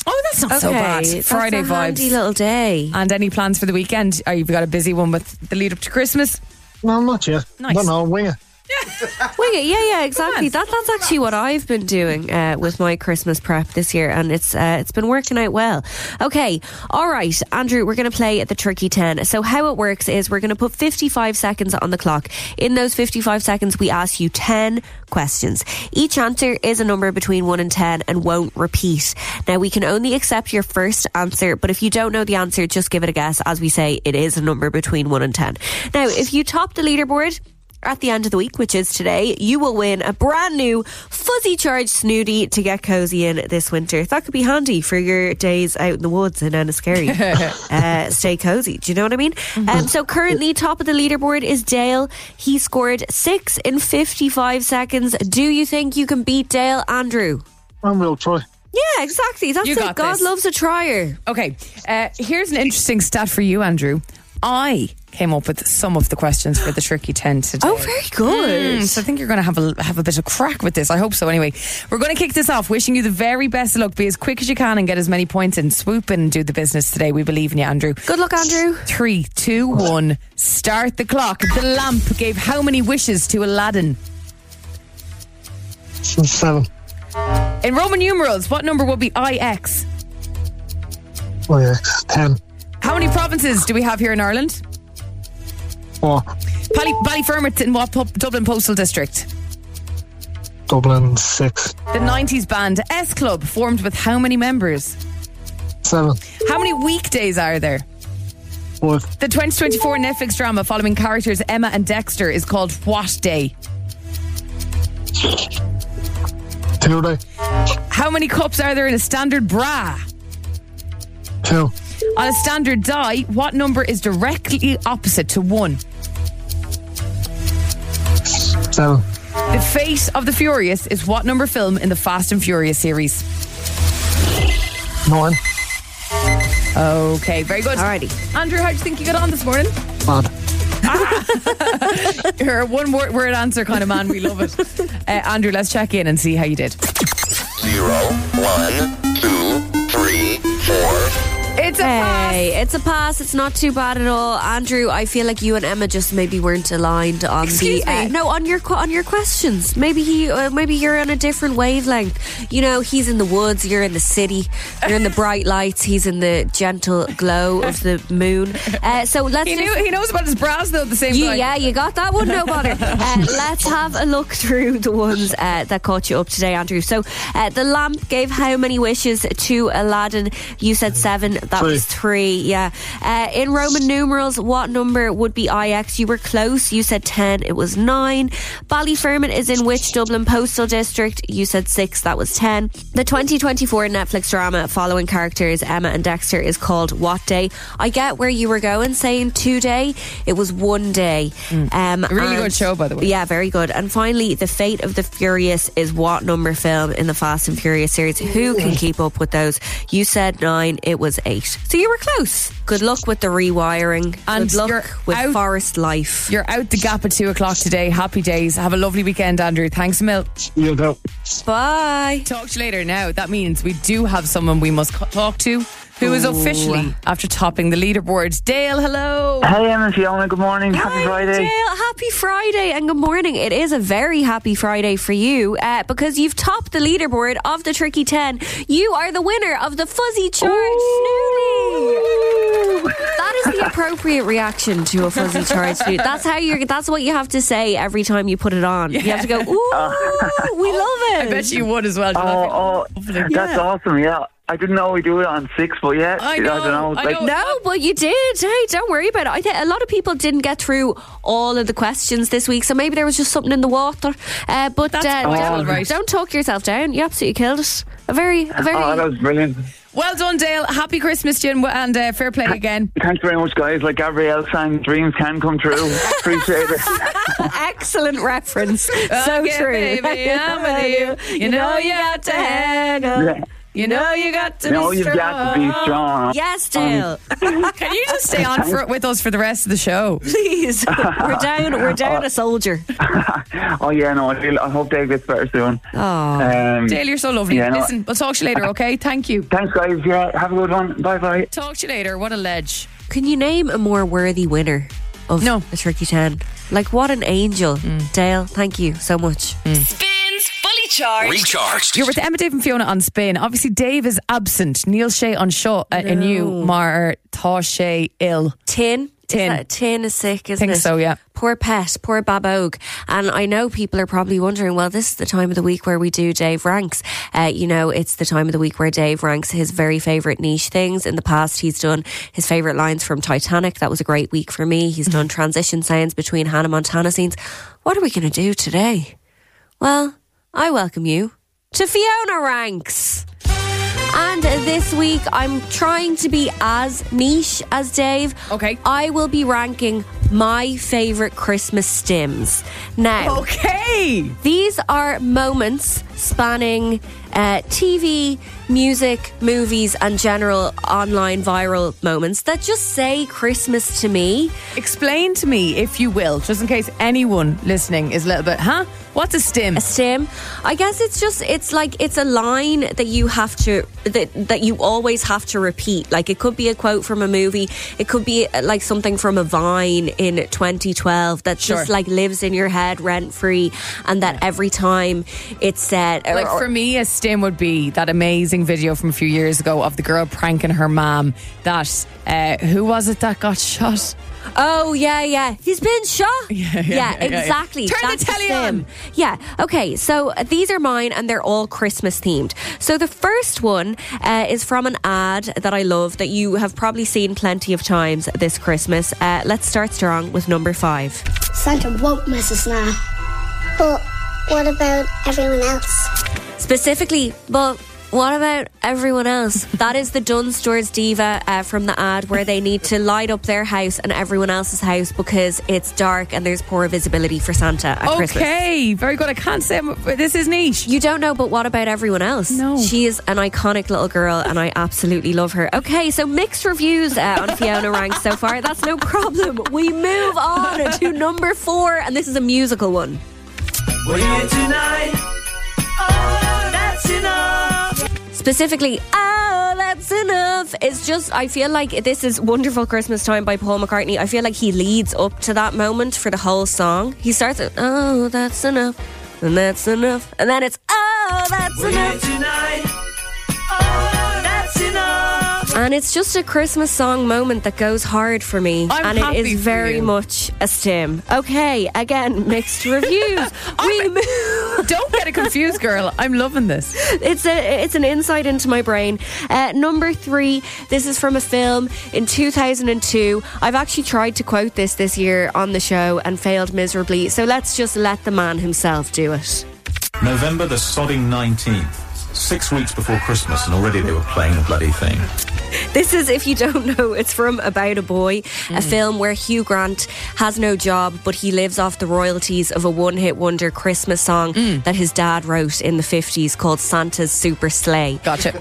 Oh, that's not so bad. Friday that's a handy vibes. little day. And any plans for the weekend? You've got a busy one with the lead up to Christmas? No, not yet. Nice. Don't know, wing it. Wing it, yeah, exactly. That's actually what I've been doing with my Christmas prep this year, and it's been working out well. Okay, all right, Andrew, we're going to play at the Tricky 10. So how it works is we're going to put 55 seconds on the clock. In those 55 seconds, we ask you 10 questions. Each answer is a number between 1 and 10 and won't repeat. Now, we can only accept your first answer, but if you don't know the answer, just give it a guess. As we say, it is a number between 1 and 10. Now, if you top the leaderboard at the end of the week, which is today, you will win a brand new fuzzy charged snooty to get cozy in this winter. That could be handy for your days out in the woods in Enniskerry. Stay cozy. Do you know what I mean? So currently top of the leaderboard is Dale. He scored 6 in 55 seconds. Do you think you can beat Dale, Andrew? We'll try. Yeah, exactly. That's You it. got God this. loves a trier. Okay, here's an interesting stat for you, Andrew. I came up with some of the questions for the Tricky 10 today. Oh, very good. So I think you're going to have a bit of crack with this. I hope so. Anyway, we're going to kick this off. Wishing you the very best of luck. Be as quick as you can and get as many points in. Swoop in and do the business today. We believe in you, Andrew. Good luck, Andrew. 3, 2, 1. Start the clock. The lamp gave how many wishes to Aladdin? 7. In Roman numerals, what number would be IX? Oh, yeah. 10. How many provinces do we have here in Ireland? 4. Ballyfermot in what Dublin Postal District? Dublin 6. The 90s band S Club formed with how many members? 7. How many weekdays are there? 5. The 2024 Netflix drama following characters Emma and Dexter is called what day? 2 day. How many cups are there in a standard bra? 2. On a standard die, what number is directly opposite to 1? 7. The Fate of the Furious is what number film in the Fast and Furious series? 9. Okay, very good. Alrighty. Andrew, how do you think you got on this morning? Bad. You're a one-word answer kind of man. We love it. Andrew, let's check in and see how you did. 0, 1, 2, 3, 4. It's a pass. It's a pass. It's not too bad at all, Andrew. I feel like you and Emma just maybe weren't aligned on Excuse me? on your questions. Maybe you're on a different wavelength. You know, he's in the woods, you're in the city, you're in the bright lights, he's in the gentle glow of the moon. So let's. He knows about his bras though. At the same time. Yeah, you got that one. No bother. Let's have a look through the ones that caught you up today, Andrew. So the lamp gave how many wishes to Aladdin? You said 7. That was 3. Yeah. In Roman numerals, what number would be IX? You were close. You said 10. It was 9. Ballyfermot is in which Dublin Postal District? You said 6. That was 10. The 2024 Netflix drama following characters Emma and Dexter is called what day? I get where you were going, saying 2 day. It was 1 day. A really good show, by the way. Yeah, very good. And finally, The Fate of the Furious is what number film in the Fast and Furious series? Who can keep up with those? You said 9. It was 8. So you were close. Good luck with the rewiring. And good luck with Forest Life. You're out the gap at 2 o'clock today. Happy days. Have a lovely weekend, Andrew. Thanks a mil. You'll go. Bye. Talk to you later. Now, that means we do have someone we must talk to who is officially after topping the leaderboard. Dale, hello. Hey, Emma and Fiona, good morning. Happy Friday. Dale, happy Friday and good morning. It is a very happy Friday for you because you've topped the leaderboard of the Tricky 10. You are the winner of the Fuzzy Charged Snooty. That is the appropriate reaction to a Fuzzy Charged Snooty. That's what you have to say every time you put it on. You have to go, ooh, we love it. I bet you would as well. That's awesome, yeah. I didn't know we do it on 6, but yeah, I don't know. No, but you did. Hey, don't worry about it. I think a lot of people didn't get through all of the questions this week, so maybe there was just something in the water. But don't talk yourself down. You absolutely killed it. A very. that was brilliant. Well done, Dale. Happy Christmas to you and fair play again. Thanks very much, guys. Like Gabrielle sang, dreams can come true. Appreciate it. Excellent reference. So true. Baby, I'm with you. You know you got to hang on. You know you got to No, be you've strong. got to be strong. Yes, Dale. Can you just stay on with us for the rest of the show? Please. We're down a soldier. Oh, yeah, no, I hope Dave gets better soon. Oh. Dale, you're so lovely. Yeah, no. Listen, we'll talk to you later, okay? Thank you. Thanks, guys. Yeah, have a good one. Bye-bye. Talk to you later. What a ledge. Can you name a more worthy winner of a Turkey 10? Like, what an angel. Dale, thank you so much. Spins Fully Charged. Recharged. You're with Emma, Dave and Fiona on Spin. Obviously, Dave is absent. Neil Shea on Shaw in you. Mar Tá Shea ill. Tin is sick, isn't it? I think so, yeah. Poor pet, poor Babog. And I know people are probably wondering, well, this is the time of the week where we do Dave Ranks. It's the time of the week where Dave ranks his very favourite niche things. In the past, he's done his favourite lines from Titanic. That was a great week for me. He's done transition sounds between Hannah Montana scenes. What are we going to do today? Well, I welcome you to Fiona Ranks. And this week, I'm trying to be as niche as Dave. Okay. I will be ranking my favourite Christmas stims. Now, Okay. these are moments spanning TV, music, movies, and general online viral moments that just say Christmas to me. Explain to me, if you will, just in case anyone listening is a little bit, what's a stim? A stim, I guess it's a line that you have to that you always have to repeat. Like, it could be a quote from a movie, it could be like something from a Vine in 2012 that just like lives in your head rent free, and that every time it's said, Like for me, a stim would be that amazing video from a few years ago of the girl pranking her mom. That who was it that got shot? Oh, yeah. He's been shot. Yeah, exactly. Turn That's the telly stim. on. Yeah, okay. So these are mine, and they're all Christmas themed. So the first one is from an ad that I love that you have probably seen plenty of times this Christmas. Let's start strong with number 5. Santa won't miss us now. But what about everyone else? Specifically, but what about everyone else? That is the Dunnes Stores diva from the ad, where they need to light up their house and everyone else's house because it's dark and there's poor visibility for Santa at Christmas. Okay, very good. I can't say this is niche. You don't know, but what about everyone else? No. She is an iconic little girl and I absolutely love her. Okay, so mixed reviews on Fiona Ranks so far. That's no problem. We move on to number 4, and this is a musical one. We're here tonight. Oh, that's enough. Specifically, oh, that's enough. It's just, I feel like this is Wonderful Christmas Time by Paul McCartney. I feel like he leads up to that moment for the whole song. He starts at, oh, that's enough, and that's enough, and then it's, oh, that's We're enough. here tonight. Oh, that's enough. And it's just a Christmas song moment that goes hard for me. I'm and happy it is for very you. much a stim. Okay, again, mixed reviews. Don't get it confused, girl. I'm loving this. It's an insight into my brain. Number 3, this is from a film in 2002. I've actually tried to quote this year on the show and failed miserably. So let's just let the man himself do it. November the sodding 19th. 6 weeks before Christmas, and already they were playing the bloody thing. This is, if you don't know, it's from About a Boy, a film where Hugh Grant has no job, but he lives off the royalties of a one-hit wonder Christmas song that his dad wrote in the 50s called Santa's Super Sleigh. Gotcha.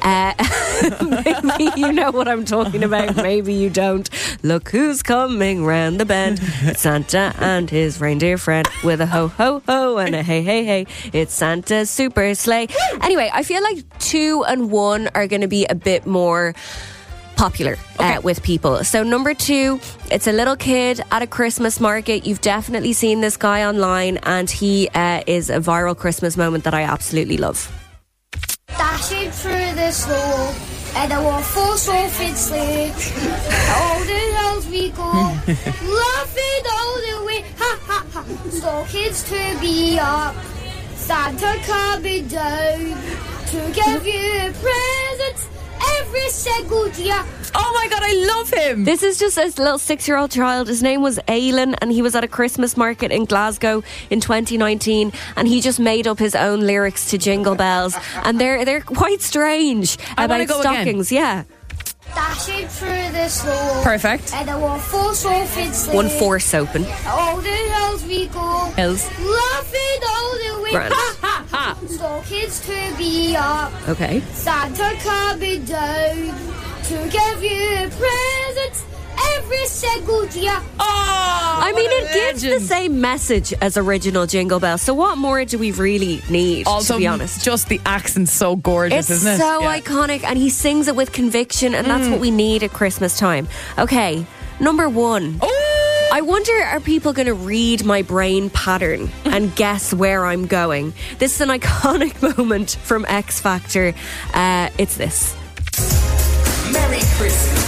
Maybe you know what I'm talking about, maybe you don't. Look who's coming round the bend. It's Santa and his reindeer friend with a ho ho ho and a hey hey hey. It's Santa's Super Sleigh. Anyway, I feel like 2 and 1 are going to be a bit more popular with people. So number 2, it's a little kid at a Christmas market. You've definitely seen this guy online, and he is a viral Christmas moment that I absolutely love. Dashing through the snow and a waffle soffit sleigh. All the hills we go, laughing all the way. Ha ha ha! Stockings to be up, Santa coming down to give you presents every single year. Oh my God, I love him. This is just a little 6-year-old child. His name was Aylin, and he was at a Christmas market in Glasgow in 2019, and he just made up his own lyrics to Jingle Bells, and they're quite strange about stockings. Again. Yeah. Dashing through the snow. Perfect. And a waffle soffit sleigh. 1 force open. All the hills we go. Hills. Laughing all the way. Grand. Ha ha ha! for kids to be up. Okay. Santa coming down to give you presents every single year. I mean, it gives the same message as original Jingle Bells. So what more do we really need, Also, to be honest? just the accent's so gorgeous, It's isn't it? so iconic, and he sings it with conviction, and that's what we need at Christmas time. Okay, number 1. I wonder, are people going to read my brain pattern and guess where I'm going? This is an iconic moment from X Factor. It's this. Merry Christmas.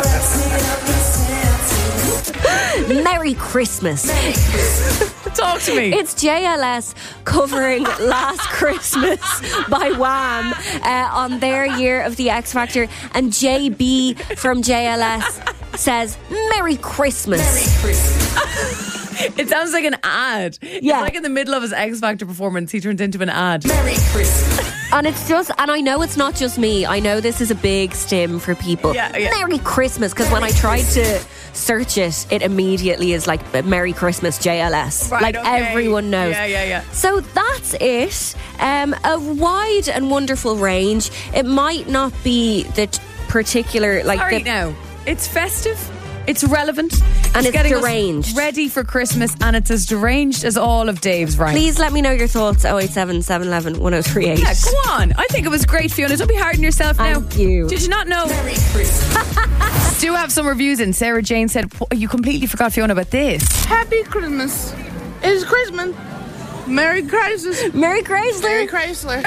Merry Christmas. Talk to me. It's JLS covering Last Christmas by Wham on their year of the X Factor, and JB from JLS says Merry Christmas. Merry Christmas. It sounds like an ad. Yeah. It's like in the middle of his X Factor performance, he turned into an ad. Merry Christmas. And it's just, and I know it's not just me. I know this is a big stim for people. Yeah. Merry Christmas, because when I tried to search it, it immediately is like Merry Christmas JLS. Right, like okay. everyone knows. Yeah. So that's it. A wide and wonderful range. It might not be the particular like. Sorry, now it's festive. It's relevant. And it's getting us deranged. ready for Christmas, and it's as deranged as all of Dave's rhymes. Please let me know your thoughts. 087 711 1038. Yeah, go on. I think it was great, Fiona. Don't be hard on yourself now. Thank you. Did you not know? Merry Christmas. Do have some reviews in. Sarah Jane said, you completely forgot, Fiona, about this. Happy Christmas. It's Christmas. Merry Chrysler. Merry Chrysler. Merry Chrysler.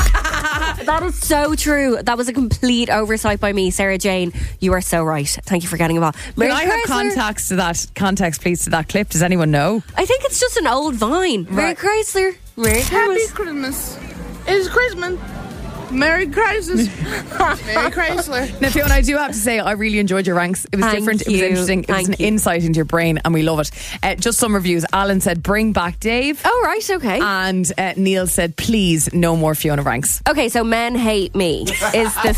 That is so true. That was a complete oversight by me, Sarah Jane. You are so right. Thank you for getting involved. Can I have context, please, to that clip? Does anyone know? I think it's just an old vine. Merry Right. Chrysler. Merry Happy Christmas. Christmas. It's Christmas. Merry Chrysler. Merry Chrysler. Now, Fiona, I do have to say, I really enjoyed your ranks. It was Thank different. It was you. interesting. It was Thank an you. insight into your brain, and we love it. Just some reviews. Alan said, bring back Dave. Oh, right, okay. And Neil said, please, no more Fiona ranks. Okay, so men hate me is the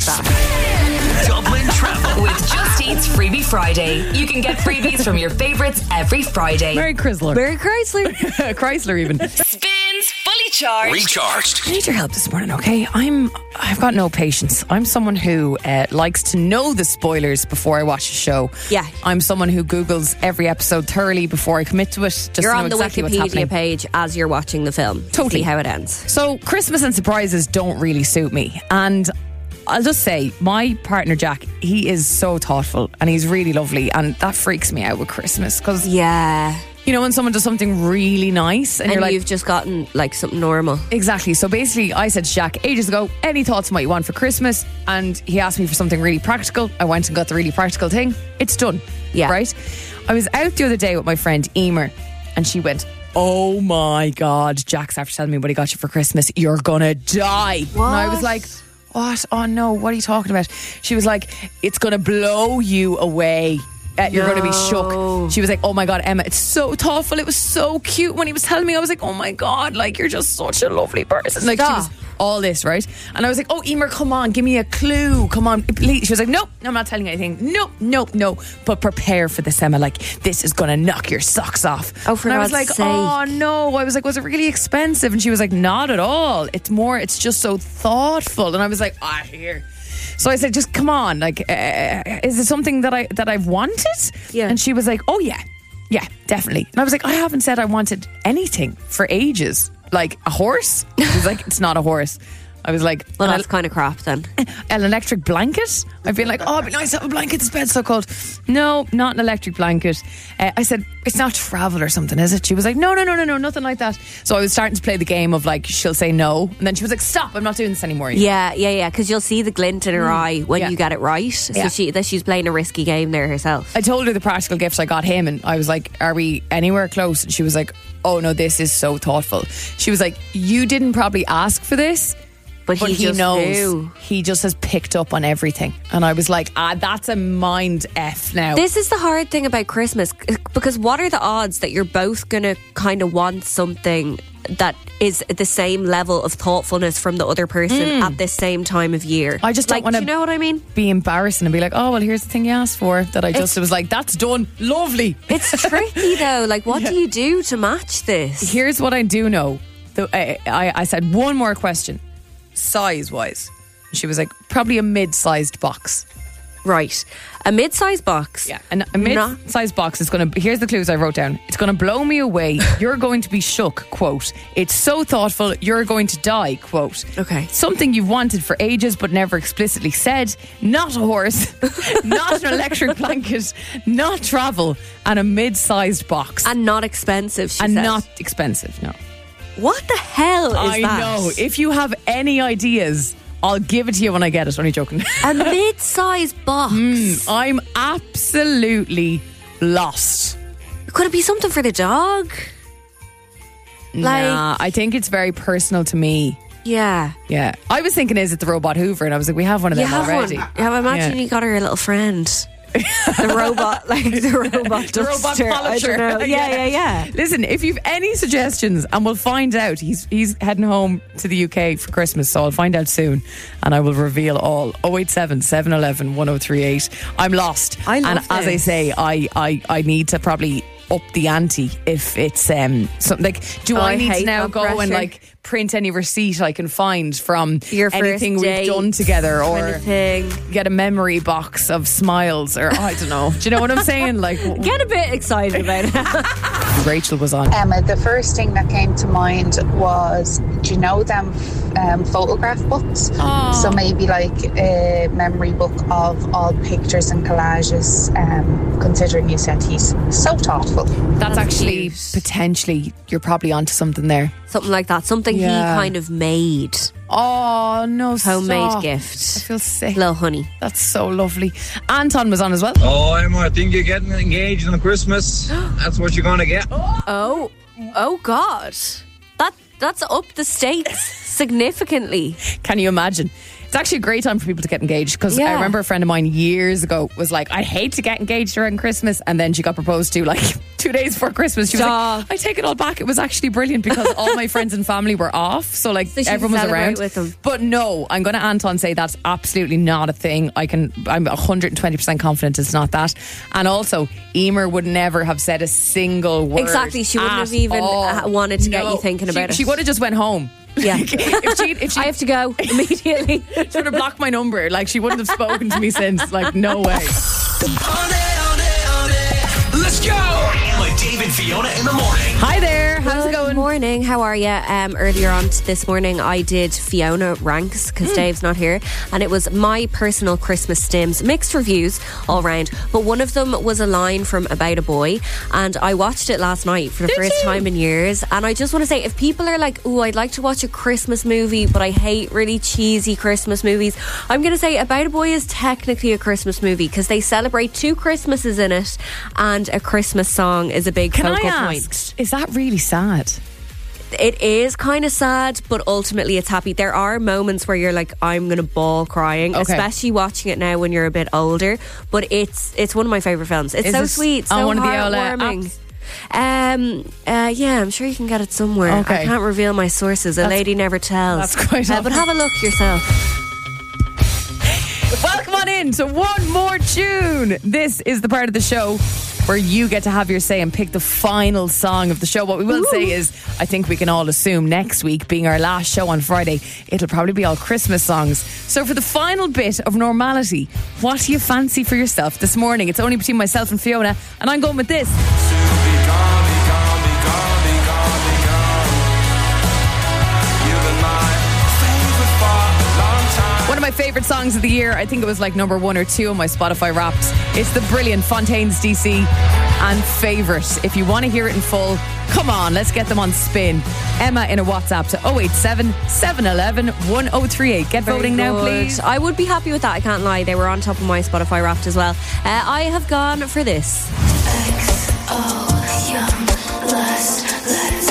feedback. Dublin Travel with Just Eat's Freebie Friday. You can get freebies from your favourites every Friday. Merry Chrysler. Merry Chrysler. Chrysler, even. Spins Fully Charged. Recharged. I need your help this morning, okay? I've got no patience. I'm someone who likes to know the spoilers before I watch a show. Yeah. I'm someone who Googles every episode thoroughly before I commit to it. Just You're to know on the exactly what's Wikipedia happening. page as you're watching the film. Totally. To see how it ends. So Christmas and surprises don't really suit me. And I'll just say, my partner Jack, he is so thoughtful and he's really lovely, and that freaks me out with Christmas because, Yeah. you know, when someone does something really nice and, And you're like, you've just gotten like something normal. exactly. So basically, I said to Jack ages ago, any thoughts on what you want for Christmas? And he asked me for something really practical. I went and got the really practical thing. It's done. Yeah. Right? I was out the other day with my friend Emer, and she went, oh my God, Jack's after telling me what he got you for Christmas. You're gonna die. What? And I was like, what? Oh no, what are you talking about? She was like, it's gonna blow you away. You're going to be shook. She was like, oh my God, Emma, it's so thoughtful. It was so cute when he was telling me. I was like, oh my God, like, you're just such a lovely person. Like, she was all this, right? And I was like, oh, Emer, come on, give me a clue. Come on, please. She was like, no, I'm not telling you anything. No. But prepare for this, Emma. Like, this is going to knock your socks off. Oh, for and I was God's like, sake. oh no. I was like, was it really expensive? And she was like, not at all. It's just so thoughtful. And I was like, here. So I said, just come on, like, is it something that I've wanted? Yeah. And she was like, oh yeah, definitely. And I was like, I haven't said I wanted anything for ages. Like a horse? She was like, it's not a horse. I was like, well, that's kind of crap then. An electric blanket? I've been like, oh, it'd be nice to have a blanket. This bed's so cold. No, not an electric blanket. I said, it's not travel or something, is it? She was like, no, nothing like that. So I was starting to play the game of like, she'll say no. And then she was like, stop, I'm not doing this anymore. Yeah, because you'll see the glint in her eye when you get it right. So Yeah. she's playing a risky game there herself. I told her the practical gifts I got him, and I was like, are we anywhere close? And she was like, oh no, this is so thoughtful. She was like, you didn't probably ask for this, but he just knows. knew. He just has picked up on everything. And I was like, that's a mind F now. This is the hard thing about Christmas, because what are the odds that you're both going to kind of want something that is the same level of thoughtfulness from the other person at this same time of year? I just don't like, want to, you know what I mean? Be embarrassing and be like, oh, well, here's the thing you asked for. That I just was like, that's done. Lovely. It's tricky though. Like, what do you do to match this? Here's what I do know. I said one more question, size-wise. She was like, probably a mid-sized box. Right. A mid-sized box. Yeah, and a mid-sized box is going to... Here's the clues I wrote down. It's going to blow me away. You're going to be shook, quote. It's so thoughtful, you're going to die, quote. Okay. Something you've wanted for ages but never explicitly said. Not a horse. Not an electric blanket. Not travel. And a mid-sized box. And not expensive, she said. Not expensive, no. What the hell is that? I know. If you have any ideas... I'll give it to you when I get it. Only joking. A mid-sized box. I'm absolutely lost. Could it be something for the dog? Nah, I think it's very personal to me. Yeah. Yeah. I was thinking, is it the robot Hoover? And I was like, we have one of them already. Yeah, imagine you got her a little friend. The robot, the robot duster. I don't know. Yeah. Listen, if you've any suggestions, and we'll find out. He's heading home to the UK for Christmas, so I'll find out soon, and I will reveal all. 087 711 1038. I'm lost. I love and as I say, I need to probably up the ante if it's something like. Do I need to now go and like print any receipt I can find from anything we've done together, or get a memory box of smiles, or I don't know. Do you know what I'm saying? Like, get a bit excited about it. Rachel was on. Emma, the first thing that came to mind was, do you know them photograph books? Oh. So maybe like a memory book of all pictures and collages, considering you said he's so thoughtful. That's actually potentially, you're probably onto something there. Something like that. Something he kind of made. Oh, no, homemade stop. gift. I feel sick. Little honey. That's so lovely. Anton was on as well. Oh, Emma, I think you're getting engaged on Christmas. That's what you're going to get. Oh God. That's up the stakes significantly. Can you imagine? It's actually a great time for people to get engaged, because I remember a friend of mine years ago was like, I hate to get engaged around Christmas, and then she got proposed to like 2 days before Christmas. She was like, I take it all back, it was actually brilliant because all my friends and family were off, so like everyone was around with them. But no, I'm going to Anton say that's absolutely not a thing. I'm 120% confident it's not that. And also, Emer would never have said a single word. Exactly, she wouldn't have even wanted to get you thinking about it. She would have just went home. Yeah. if she I have to go immediately. She would have blocked my number. Like, she wouldn't have spoken to me since. Like, no way. Let's go! Emma, Dave and Fiona in the morning. Hi there. How's it going? Good morning. How are you? Earlier on this morning, I did Fiona ranks because Dave's not here, and it was my personal Christmas stims. Mixed reviews all round, but one of them was a line from About a Boy, and I watched it last night for the first time in years. And I just want to say, if people are like, "Ooh, I'd like to watch a Christmas movie, but I hate really cheesy Christmas movies," I'm going to say About a Boy is technically a Christmas movie because they celebrate 2 Christmases in it, and a Christmas song is a big focal point. Is that really sad? It is kind of sad, but ultimately it's happy. There are moments where you're like, I'm going to bawl crying, especially watching it now when you're a bit older. But it's one of my favourite films. It's so sweet, so on one heartwarming. Of the yeah, I'm sure you can get it somewhere. Okay. I can't reveal my sources. A lady never tells. That's quite but have a look yourself. Welcome on in to one more tune. This is the part of the show where you get to have your say and pick the final song of the show. What we will say is, I think we can all assume next week, being our last show on Friday, it'll probably be all Christmas songs. So for the final bit of normality, what do you fancy for yourself this morning? It's only between myself and Fiona, and I'm going with this. One of my favourite songs of the year. I think it was like number 1 or 2 on my Spotify Wraps. It's the brilliant Fontaines DC and Favourite. If you want to hear it in full, come on, let's get them on spin. Emma in a WhatsApp to 087 711 1038. Get voting now, please. I would be happy with that, I can't lie. They were on top of my Spotify Wrapped as well. I have gone for this. Young, let's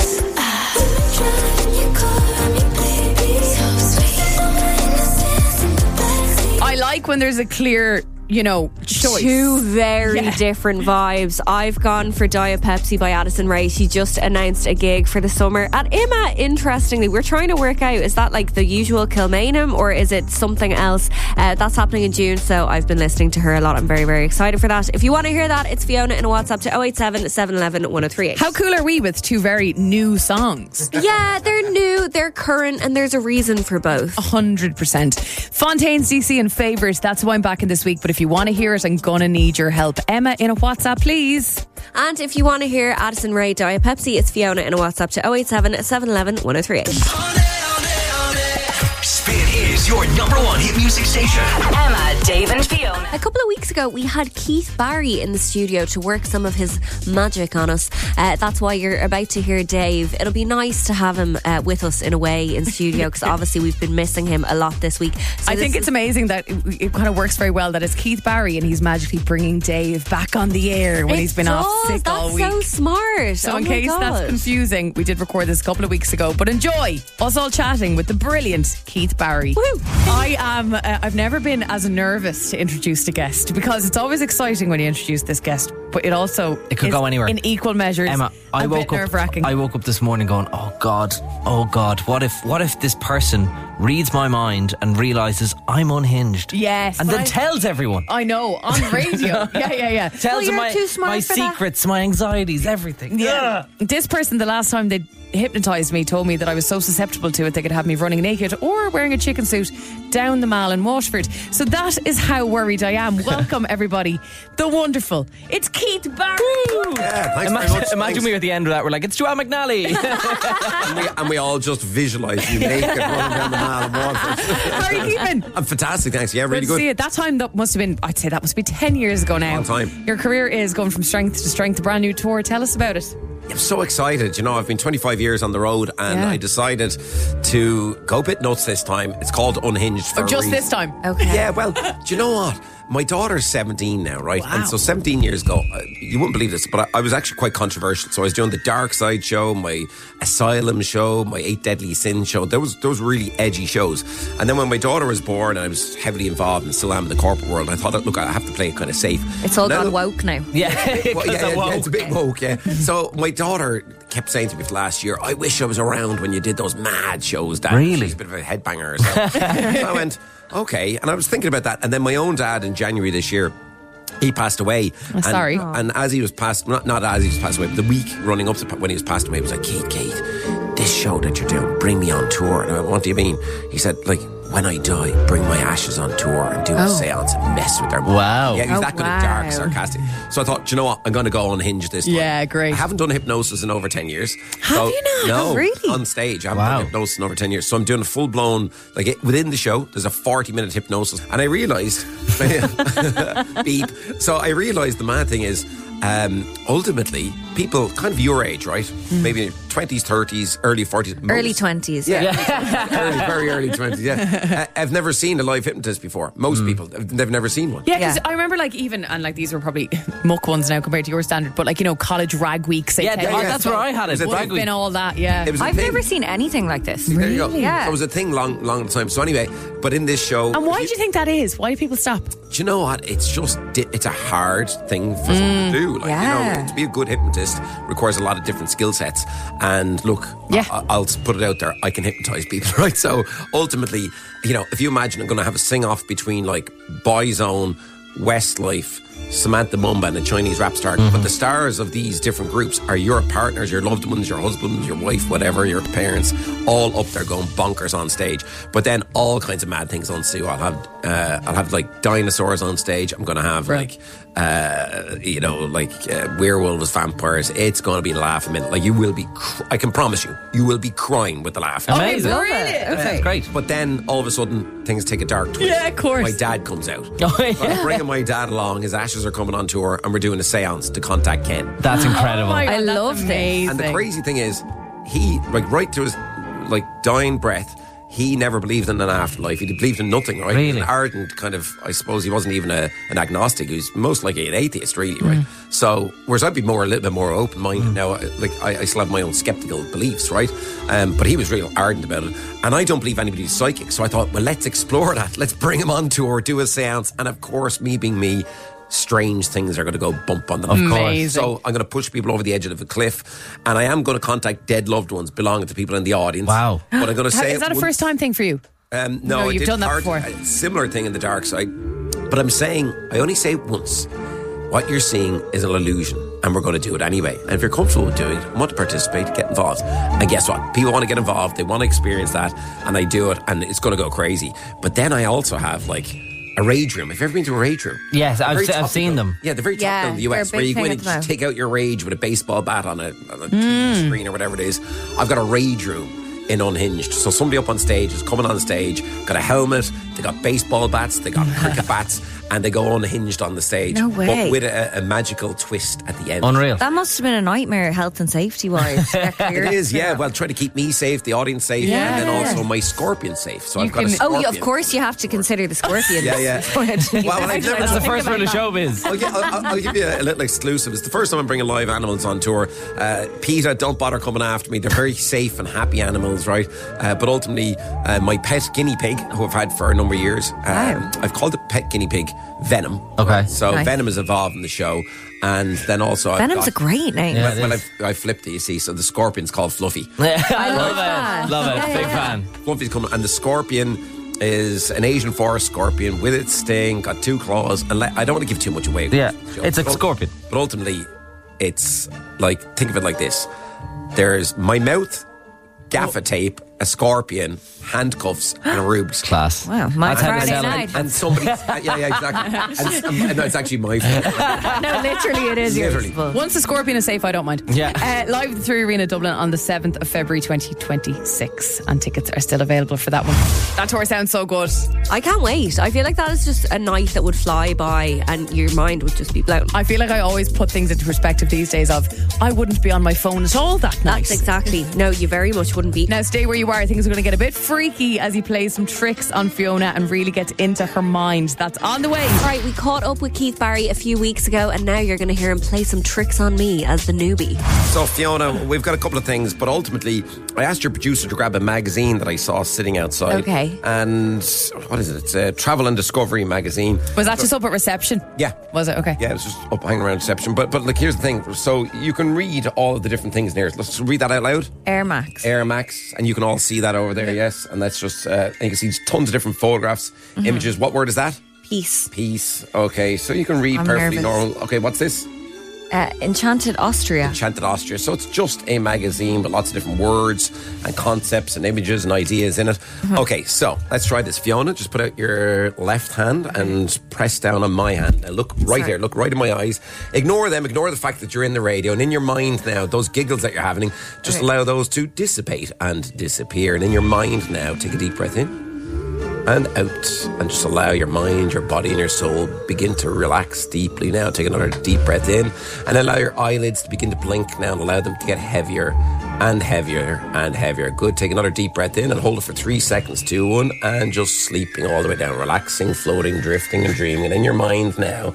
I like when there's a clear choice. Two very different vibes. I've gone for Diet Pepsi by Addison Rae. She just announced a gig for the summer at Emma. Interestingly, we're trying to work out, is that like the usual Kilmainham or is it something else? That's happening in June, so I've been listening to her a lot. I'm very, very excited for that. If you want to hear that, it's Fiona in a WhatsApp to 087 711 1038. How cool are we with two very new songs? Yeah, they're new, they're current, and there's a reason for both. 100%. Fontaine's DC and Favourite, that's why I'm back in this week. But if you want to hear it, I'm gonna need your help. Emma in a WhatsApp, please. And if you want to hear Addison Rae, Diet Pepsi, it's Fiona in a WhatsApp to 087 711 1038. Spin is your number one hit music station. Emma, Dave and Fiona. A couple of weeks ago, we had Keith Barry in the studio to work some of his magic on us. That's why you're about to hear Dave. It'll be nice to have him with us in a way in studio, because obviously we've been missing him a lot this week. So I think it's amazing that it kind of works very well that it's Keith Barry and he's magically bringing Dave back on the air when he's been off sick all week. That's so smart. So in case that's confusing, we did record this a couple of weeks ago, but enjoy us all chatting with the brilliant Keith Barry. Woo. I've never been as nervous to introduce a guest, because it's always exciting when you introduce this guest, but it could go anywhere in equal measures. Emma, I woke up this morning going, oh God, what if this person reads my mind and realises I'm unhinged? Yes. And then tells everyone. I know, on radio. yeah. Tells them my secrets, my anxieties, everything. Yeah. This person, the last time they hypnotised me, told me that I was so susceptible to it they could have me running naked or wearing a chicken suit down the mall in Waterford. So that is how worried I am. Welcome everybody, the wonderful, it's Keith Barry. Yeah, thanks very much. Imagine we were at the end of that, we're like, it's Joanne McNally. and we all just visualise you naked running down the mall in Waterford. How are you keeping? I'm fantastic, thanks. Yeah, really good. See it. That time, that must be 10 years ago now. Long time. Your career is going from strength to strength, a brand new tour. Tell us about it. I'm so excited. I've been 25 years on the road, and I decided to go a bit nuts this time. It's called Unhinged for a reason. This time? Okay. Yeah, well, do you know what? My daughter's 17 now, right? Wow. And so 17 years ago, you wouldn't believe this, but I was actually quite controversial. So I was doing the Dark Side show, my Asylum show, my 8 Deadly Sins show. Those really edgy shows. And then when my daughter was born, I was heavily involved and still am in the corporate world. I thought, look, I have to play it kind of safe. It's all gone woke now. Yeah, it's a bit woke, yeah. So my daughter kept saying to me for last year, I wish I was around when you did those mad shows, Dad. Really? She's a bit of a headbanger herself. So I went, okay. And I was thinking about that. And then my own dad in January this year, he passed away. Sorry. And as he was passed, not as he was passed away, but the week running up to when he was passed away, he was like, Kate, this show that you're doing, bring me on tour. And I went, what do you mean? He said, like, when I die, bring my ashes on tour and do a seance and mess with their mind. Wow. Yeah, he was that good at dark, sarcastic. So I thought, do you know what? I'm going to go unhinged this time. Yeah, great. I haven't done hypnosis in over 10 years. Have you not? No, really? on stage. I haven't done hypnosis in over 10 years. So I'm doing a full-blown, within the show, there's a 40-minute hypnosis. And I realised, beep. So I realised the mad thing is, ultimately, people kind of your age, right? Maybe 20s, 30s, early 40s. Early 20s. Yeah. Very early 20s, yeah. I've never seen a live hypnotist before. Most people, they've never seen one. Yeah, because I remember these were probably muck ones now compared to your standard, but college rag weeks. That's where I had it. Would have been all that, yeah. I've never seen anything like this. There you go. Yeah. It was a thing long time. So anyway, but in this show... And why do you think that is? Why do people stop? Do you know what? It's just, it's a hard thing for someone to do. To be a good hypnotist requires a lot of different skill sets. And look, I'll put it out there, I can hypnotise people, right? So ultimately, if you imagine I'm going to have a sing-off between Boyzone, Westlife, Samantha Mumba and a Chinese rap star. But the stars of these different groups are your partners, your loved ones, your husbands, your wife, whatever, your parents, all up there going bonkers on stage. But then all kinds of mad things on stage. I'll have dinosaurs on stage. I'm going to have werewolves, vampires. It's going to be a laugh a minute. You will be, I can promise you will be crying with the laugh. Amazing. Okay. Great. But then all of a sudden things take a dark twist. Yeah, of course. My dad comes out. So I'm bringing my dad along. His ashes are coming on tour, and we're doing a seance to contact Ken. That's incredible. Oh my God, I love this. And the crazy thing is, he right to his dying breath, he never believed in an afterlife. He believed in nothing, right? Really? He was an ardent kind of, I suppose he wasn't even an agnostic. He was most likely an atheist, really, right? So, whereas I'd be a little bit more open-minded now. Like, I still have my own skeptical beliefs, right? But he was real ardent about it. And I don't believe anybody's psychic. So I thought, well, let's explore that. Let's bring him on tour, do a seance. And of course, me being me, strange things are going to go bump on them. Of course. So I'm going to push people over the edge of a cliff, and I am going to contact dead loved ones belonging to people in the audience. Wow. But I'm going to say... Is that a first time thing for you? No, you've done that before. A similar thing in the dark side. But I'm saying, I only say it once. What you're seeing is an illusion, and we're going to do it anyway. And if you're comfortable with doing it and want to participate, get involved. And guess what? People want to get involved. They want to experience that, and I do it, and it's going to go crazy. But then I also have, like, a rage room. Have you ever been to a rage room? Yes, I've seen them. Yeah, they're very topical in the US, where you go in and just take out your rage with a baseball bat on a TV screen or whatever it is. I've got a rage room in Unhinged. So somebody up on stage is coming on stage, got a helmet, they got baseball bats, they got cricket bats, and they go unhinged on the stage. No way. But with a magical twist at the end. Unreal. That must have been a nightmare, health and safety wise. It is, yeah. Well, try to keep me safe, the audience safe, and then also my scorpion safe. So I've got a scorpion. Oh, of course you have to consider the scorpions. Yeah. Well, that's the first rule of showbiz. I'll give you a little exclusive. It's the first time I'm bringing live animals on tour. PETA, don't bother coming after me. They're very safe and happy animals, right? But ultimately, my pet guinea pig, who I've had for a number of years, I've called the pet guinea pig Venom. Okay. So Venom is involved in the show. And then also Venom's a great name. I flipped it, you see. So the scorpion's called Fluffy. I love it. Big fan. Fluffy's coming. And the scorpion is an Asian forest scorpion with its sting, got 2 claws. And I don't want to give too much away. Yeah, it's a scorpion. But ultimately, it's like, think of it like this. There's my mouth, gaffer tape, a scorpion, handcuffs, and a Rubik's class. Wow, my Friday night. And somebody, exactly. And no, it's actually my fault. No, literally, it is yours. Once the scorpion is safe, I don't mind. Yeah. Live at the 3 Arena Dublin on the 7th of February 2026, and tickets are still available for that one. That tour sounds so good. I can't wait. I feel like that is just a night that would fly by, and your mind would just be blown. I feel like I always put things into perspective these days of I wouldn't be on my phone at all that night. That's exactly. No, you very much wouldn't be. Now stay where you are. Things are going to get a bit freaky as he plays some tricks on Fiona and really gets into her mind. That's on the way. Right, we caught up with Keith Barry a few weeks ago, and now you're going to hear him play some tricks on me as the newbie. So Fiona, we've got a couple of things, but ultimately I asked your producer to grab a magazine that I saw sitting outside. Okay. And what is it? It's a Travel and Discovery magazine. Was that just up at reception? Yeah. Was it? Okay. Yeah, it was just up hanging around reception. But look, here's the thing. So you can read all of the different things in here. Let's read that out loud. Air Max. Air Max. And you can all see that over there, yes. And that's just, and you can see tons of different photographs, images. What word is that? Peace. Peace. Okay, so you can read perfectly normal. Okay, what's this? Enchanted Austria. Enchanted Austria. So it's just a magazine with lots of different words and concepts and images and ideas in it. Okay, so let's try this. Fiona, just put out your left hand and press down on my hand. Now look right here. Look right in my eyes. Ignore them. Ignore the fact that you're in the radio. And in your mind now, those giggles that you're having, just allow those to dissipate and disappear. And in your mind now, take a deep breath in and out, and just allow your mind, your body and your soul begin to relax deeply now. Take another deep breath in and allow your eyelids to begin to blink now and allow them to get heavier and heavier and heavier. Good. Take another deep breath in and hold it for 3 seconds. 2, 1, and just sleeping all the way down, relaxing, floating, drifting and dreaming. And in your mind now,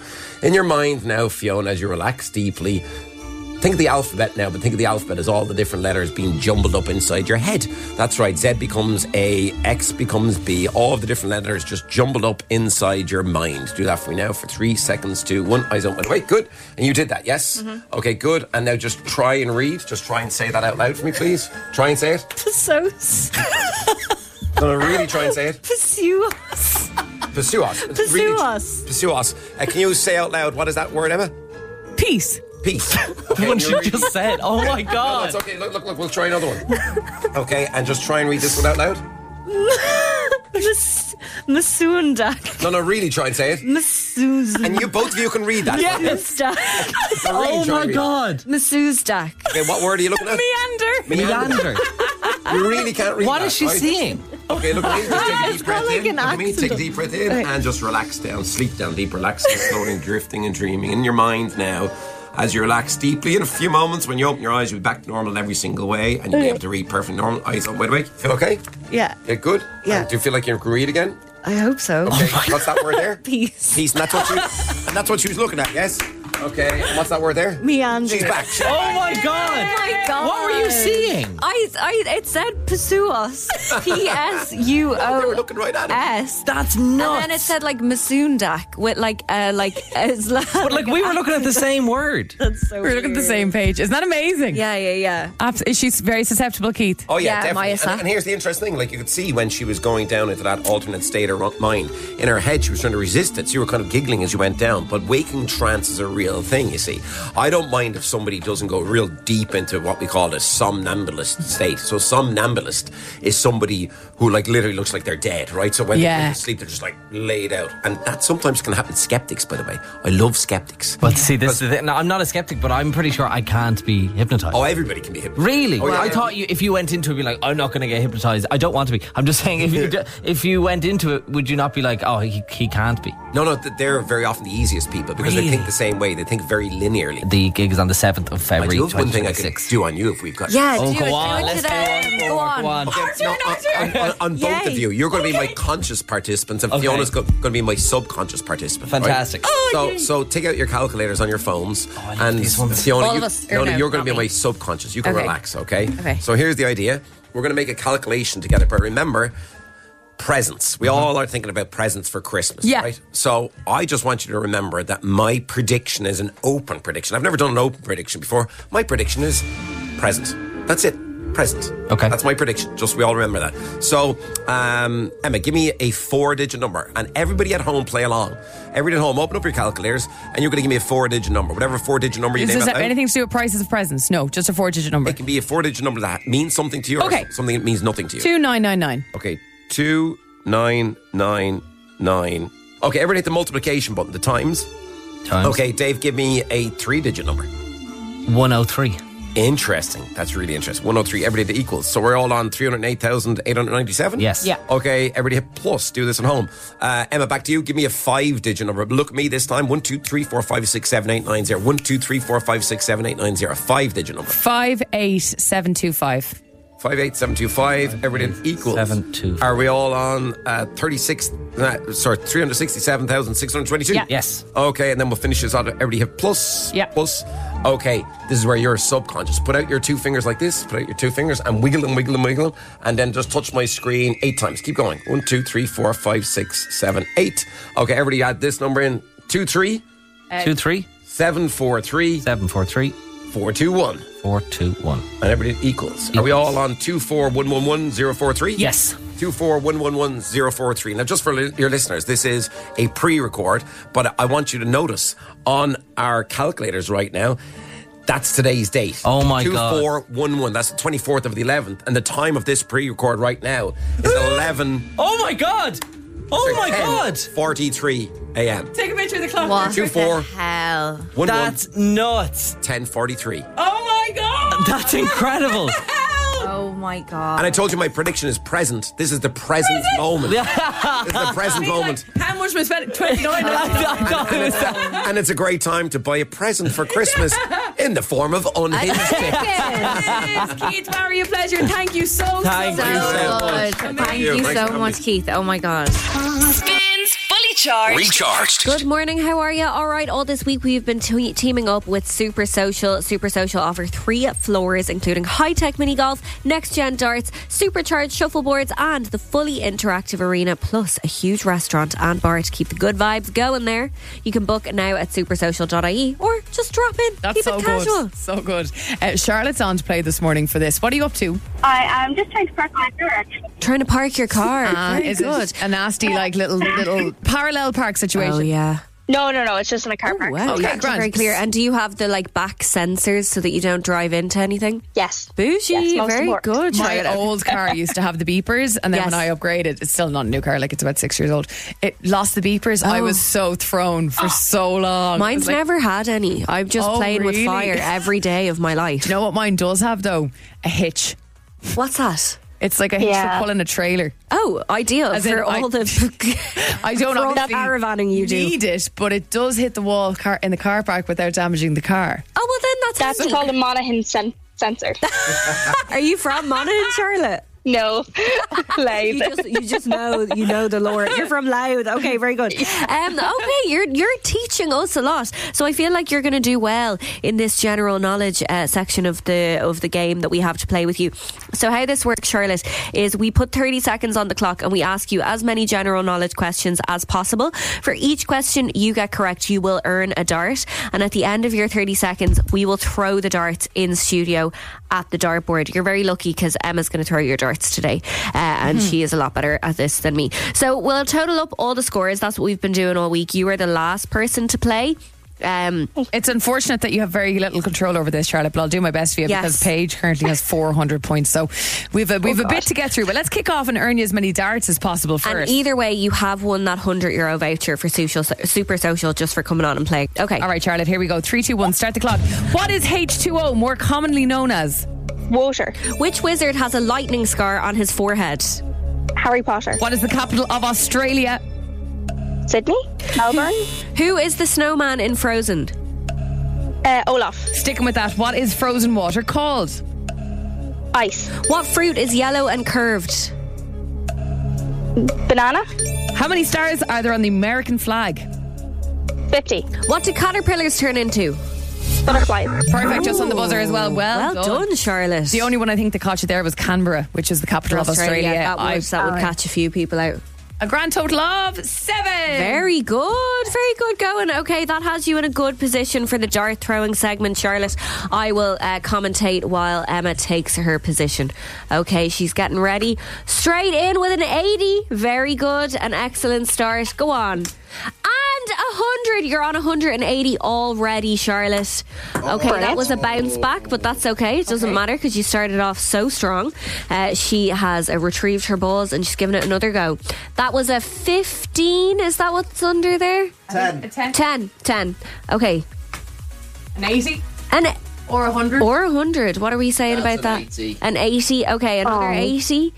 Fiona, as you relax deeply, think of the alphabet now, but think of the alphabet as all the different letters being jumbled up inside your head. That's right. Z becomes A, X becomes B. All of the different letters just jumbled up inside your mind. Do that for me now for 3 seconds. 2, 1. Eyes open. Wait, good. And you did that, yes? Okay, good. And now just try and read. Just try and say that out loud for me, please. Try and say it. Pseudos. No, really try and say it. Pseudos. Pseudos. Really, can you say out loud, what is that word, Emma? Peace. Peace. Okay, the one she just said. Oh my God. No, it's okay. Look, we'll try another one. Okay, and just try and read this one out loud. Masuundak. No, really try and say it. Masuuzdak. And both of you can read that. Yes. Oh my God. Masuuzdak. Okay, what word are you looking at? Meander. You really can't read What that, is she right? saying? Okay, look at me. Just take a deep breath like in. an Look at me. Take a deep breath in and just relax down. Sleep down deep, relaxing, floating, drifting and dreaming. In your mind now, As you relax deeply, in a few moments, when you open your eyes, you'll be back to normal in every single way, and you'll be able to read perfectly normal. Eyes open, wide awake. Feel okay? Yeah. Yeah, good? Yeah. Do you feel like you can read again? I hope so. Okay, what's that word there? Peace. Peace, and that's what she was looking at, yes? Okay, and what's that word there? Meander. She's back. Oh my God! Oh my God! What were you seeing? It said Pasuos. P-S-U-O. They were looking right at it. S. That's nuts. And then it said like Masundak with like Islam. But like we were looking at the same word. That's so We're looking at the same page. Isn't that amazing? Yeah. Is she very susceptible, Keith? Oh yeah, Yeah, definitely. And here's the interesting thing: like you could see when she was going down into that alternate state of mind, in her head she was trying to resist it. So you were kind of giggling as you went down. But waking trance is a real thing. You see, I don't mind if somebody doesn't go real deep into what we call a somnambulist state. So somnambulist is somebody who like literally looks like they're dead, right? So when they go to sleep, they're just like laid out, and that sometimes can happen to skeptics. By the way, I love skeptics. But see, this is the thing. No, I'm not a skeptic, but I'm pretty sure I can't be hypnotized. Oh, everybody can be hypnotized. Really? Oh, yeah, I thought if you went into it, you'd be like, I'm not going to get hypnotized. I don't want to be. I'm just saying, if you went into it, would you not be like, oh, he can't be? No, they're very often the easiest people because they think the same way. They think very linearly. The gig is on the 7th of February. I do have one thing I could do on you if we've got. Yeah, oh, do go it. on. Do it Let's today. go on. On both of you, you're going to be my conscious participants, and Fiona's going to be my subconscious participant. Fantastic. Right? So take out your calculators on your phones, and Fiona, All of us. Fiona, No, you're going not to be me. my subconscious. You can Okay. relax, okay? Okay. So here's the idea: we're going to make a calculation together. But remember, presents. We all are thinking about presents for Christmas, Yeah. right? So I just want you to remember that my prediction is an open prediction. I've never done an open prediction before. My prediction is present. That's it. Present. Okay. That's my prediction. Just we all remember that. So, Emma, give me a 4-digit number, and everybody at home play along. Everybody at home, open up your calculators, and you're going to give me a 4-digit number. Whatever 4-digit number you Does name this it have now. anything to do with prices of presents? No, just a 4-digit number. It can be a 4-digit number that means something to you, Okay. or something that means nothing to you. 2999. Okay, 2999. Okay, everybody hit the multiplication button. The times. Okay, Dave, give me a 3-digit number. 103. Interesting. That's really interesting. 103. Everybody hit equals. So we're all on 308,897? Yes. Yeah. Okay, everybody hit plus. Do this at home. Emma, back to you. Give me a 5-digit number. Look at me this time. 1, 2, 3, 4, 5, 6, 7, 8, 9, 0. 1, 2, 3, 4, 5, 6, 7, 8, 9, 0. 5-digit number. 58725. 58725. Everybody hit equals. 725. Are we all on 367,622? Yeah. Yes. Okay, and then we'll finish this out. Everybody hit plus. Yeah. Plus. Okay, this is where you're subconscious. Put out your 2 fingers like this. Put out your 2 fingers and wiggle them, wiggle them, wiggle them. And then just touch my screen 8 times. Keep going. 1, 2, 3, 4, 5, 6, 7, 8. Okay, everybody add this number in. 23 23 743 743 421. 421. And everybody equals. Are we all on 24111-043? Yes. 24111-043. Now, just for your listeners, this is a pre-record, but I want you to notice on our calculators right now, that's today's date. Oh my God. 2411. That's the 24th of the 11th. And the time of this pre-record right now is 11. Oh my God. Oh my God. 43 a.m. Take a picture of the clock. What 24 the hell? 11 That's nuts. 10:43. Oh my God. That's incredible. Oh my God. And I told you my prediction is present. This is the present moment. This is the present moment. How much we spent? 29. I thought it was that. And it's a great time to buy a present for Christmas in the form of unhinged tickets. Keith, Mary, a pleasure. Thank you so Thank much. you so Good. Thank you Thanks so for much, having Keith. Oh my God. Spins Fully Charged. Recharged. Good morning, how are you? All right, all this week we've been teaming up with Super Social. Super Social offer 3 floors, including high-tech mini golf, next-gen darts, supercharged shuffleboards, and the fully interactive arena, plus a huge restaurant and bar to keep the good vibes going there. You can book now at supersocial.ie or just drop in. That's keep so it casual. good. So good. Charlotte's on to play this morning for this. What are you up to? I am just trying to park my car, actually. Trying to park your car. Very Is good. it a nasty, like, little parallel park situation? Oh, yeah. No, it's just in a car park. Wow, Okay, yeah, grand. very clear. And do you have the back sensors so that you don't drive into anything? Yes. Bougie, Yes, most very important. good. Try it My out. old car used to have the beepers, and then Yes. when I upgraded, it's still not a new car, like it's about 6 years old, it lost the beepers. I Oh. was so thrown for so long. It Mine's was like, never had any. I'm just Oh, playing with really? fire every day of my life. Do you know what mine does have though? A hitch. What's that? It's like a hitch for pulling a trailer. Oh, ideal for all the I don't know that caravanning you need it, but it does hit the wall in the car park without damaging the car. Oh, well then that's called a Monaghan sensor. Are you from Monaghan, Charlotte? No, Louth. you just know the lore. You're from Louth. Okay, very good. Okay, you're teaching us a lot, so I feel like you're going to do well in this general knowledge section of the game that we have to play with you. So how this works, Charlotte, is we put 30 seconds on the clock and we ask you as many general knowledge questions as possible. For each question you get correct, you will earn a dart, and at the end of your 30 seconds, we will throw the darts in studio at the dartboard. You're very lucky because Emma's going to throw your darts today, and she is a lot better at this than me. So we'll total up all the scores. That's what we've been doing all week. You are the last person to play. It's unfortunate that you have very little control over this, Charlotte, but I'll do my best for you because Paige currently has 400 points, so we've a bit to get through, but let's kick off and earn you as many darts as possible first. And either way, you have won that €100 voucher for Super Social just for coming on and playing. Okay, alright Charlotte, here we go. 3, 2, 1, start the clock. What is H2O more commonly known as? Water. Which wizard has a lightning scar on his forehead? Harry Potter. What is the capital of Australia? Sydney. Melbourne. Who is the snowman in Frozen? Olaf. Sticking with that, what is frozen water called? Ice. What fruit is yellow and curved? Banana. How many stars are there on the American flag? 50. What do caterpillars turn into? Butterflies. Perfect, just on the buzzer as well. Well done, Charlotte. The only one I think that caught you there was Canberra, which is the capital of Australia. That would catch a few people out. A grand total of 7. Very good going. Okay, that has you in a good position for the dart throwing segment, Charlotte. I will commentate while Emma takes her position. Okay, she's getting ready. Straight in with an 80. Very good, an excellent start. Go on. And 100. You're on 180 already, Charlotte. Okay, that was a bounce back, but that's okay. It doesn't matter because you started off so strong. She has retrieved her balls and she's given it another go. That was a 15. Is that what's under there? 10. 10. Okay. An 80? Or 100? Or 100. What are we saying about that? 80. An 80. Okay, another 80.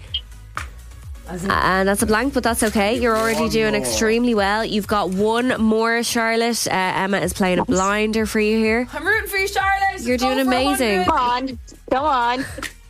And that's a blank, but that's okay. You're already doing extremely well. You've got one more, Charlotte. Emma is playing a blinder for you here. I'm rooting for you, Charlotte. You're doing amazing. Come on.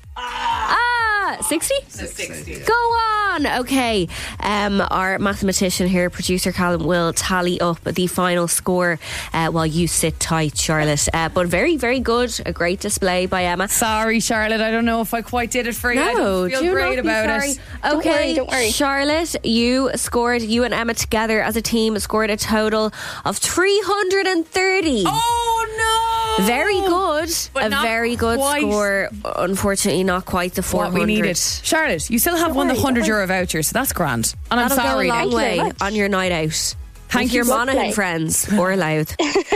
60? 60. Go on. Okay. Our mathematician here, producer Callum, will tally up the final score while you sit tight, Charlotte. But very, very good. A great display by Emma. Sorry, Charlotte. I don't know if I quite did it for you. No, I don't feel great about it. Okay, don't worry. Charlotte, you and Emma together as a team scored a total of 330. Oh no! Very good. But a very good score. Unfortunately, not quite the 400. What we needed. Charlotte, you still have won the €100 voucher, so that's grand. And That'll I'm sorry. go a long way very much. on your night out. Thank with you. your Monaghan friends or Louth.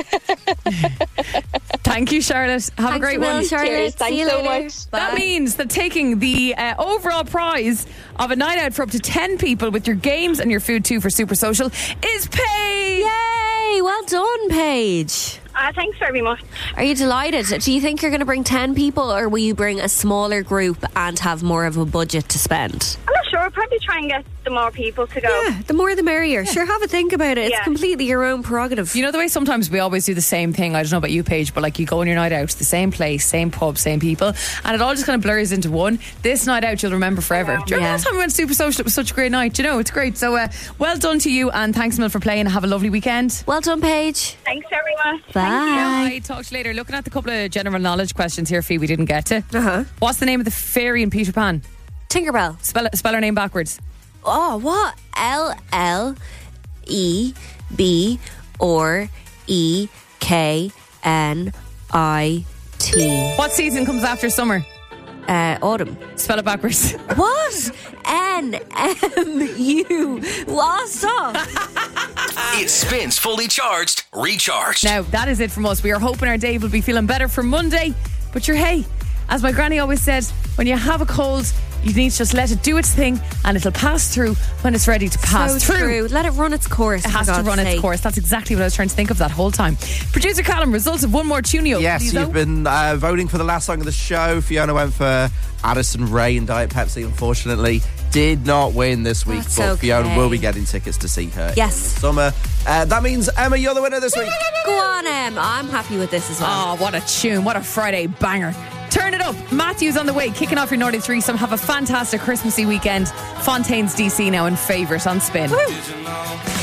Thank you, Charlotte. Have a great one. Charlotte. Cheers. See you Thanks so later. much. Bye. That means that taking the overall prize of a night out for up to 10 people with your games and your food too for Super Social is Paige. Yay! Well done, Paige. Thanks very much. Are you delighted? Do you think you're going to bring 10 people, or will you bring a smaller group and have more of a budget to spend? I'm not sure. I'll probably try and get the more people to go. Yeah, the more the merrier. Yeah. Sure, have a think about it. It's completely your own prerogative. You know the way sometimes we always do the same thing. I don't know about you, Paige, but like you go on your night out to the same place, same pub, same people, and it all just kind of blurs into one. This night out you'll remember forever. Do you remember last time we went to Super Social? It was such a great night. Do you know, it's great. So well done to you, and thanks Mil for playing. Have a lovely weekend. Well done, Paige. Thanks very much. Bye. Talk to you later. Looking at the couple of general knowledge questions here, Fee, we didn't get to. What's the name of the fairy in Peter Pan? Tinkerbell. Spell her name backwards. Oh, what? LLEB or EKNIT. What season comes after summer? Autumn. Spell it backwards. What? NMU. What's up? It spins fully charged, recharged. Now, that is it from us. We are hoping our Dave will be feeling better for Monday. But hey, as my granny always said, when you have a cold, You need to just let it do its thing and it'll pass through when it's ready to pass through. True. Let it run its course. It has to run its course. That's exactly what I was trying to think of that whole time. Producer Callum, results of One More Tunio. Yes, you've been voting for the last song of the show. Fiona went for Addison Rae and Diet Pepsi, unfortunately. Did not win this week, That's but okay. Fiona will be getting tickets to see her Yes. in the summer. That means, Emma, you're the winner this week. Go on, Em. I'm happy with this as well. Oh, what a tune. What a Friday banger. Turn it up. Matthew's on the way, kicking off your Naughty Threesome. Have a fantastic Christmassy weekend. Fontaine's DC now in favourite on Spin. Did you know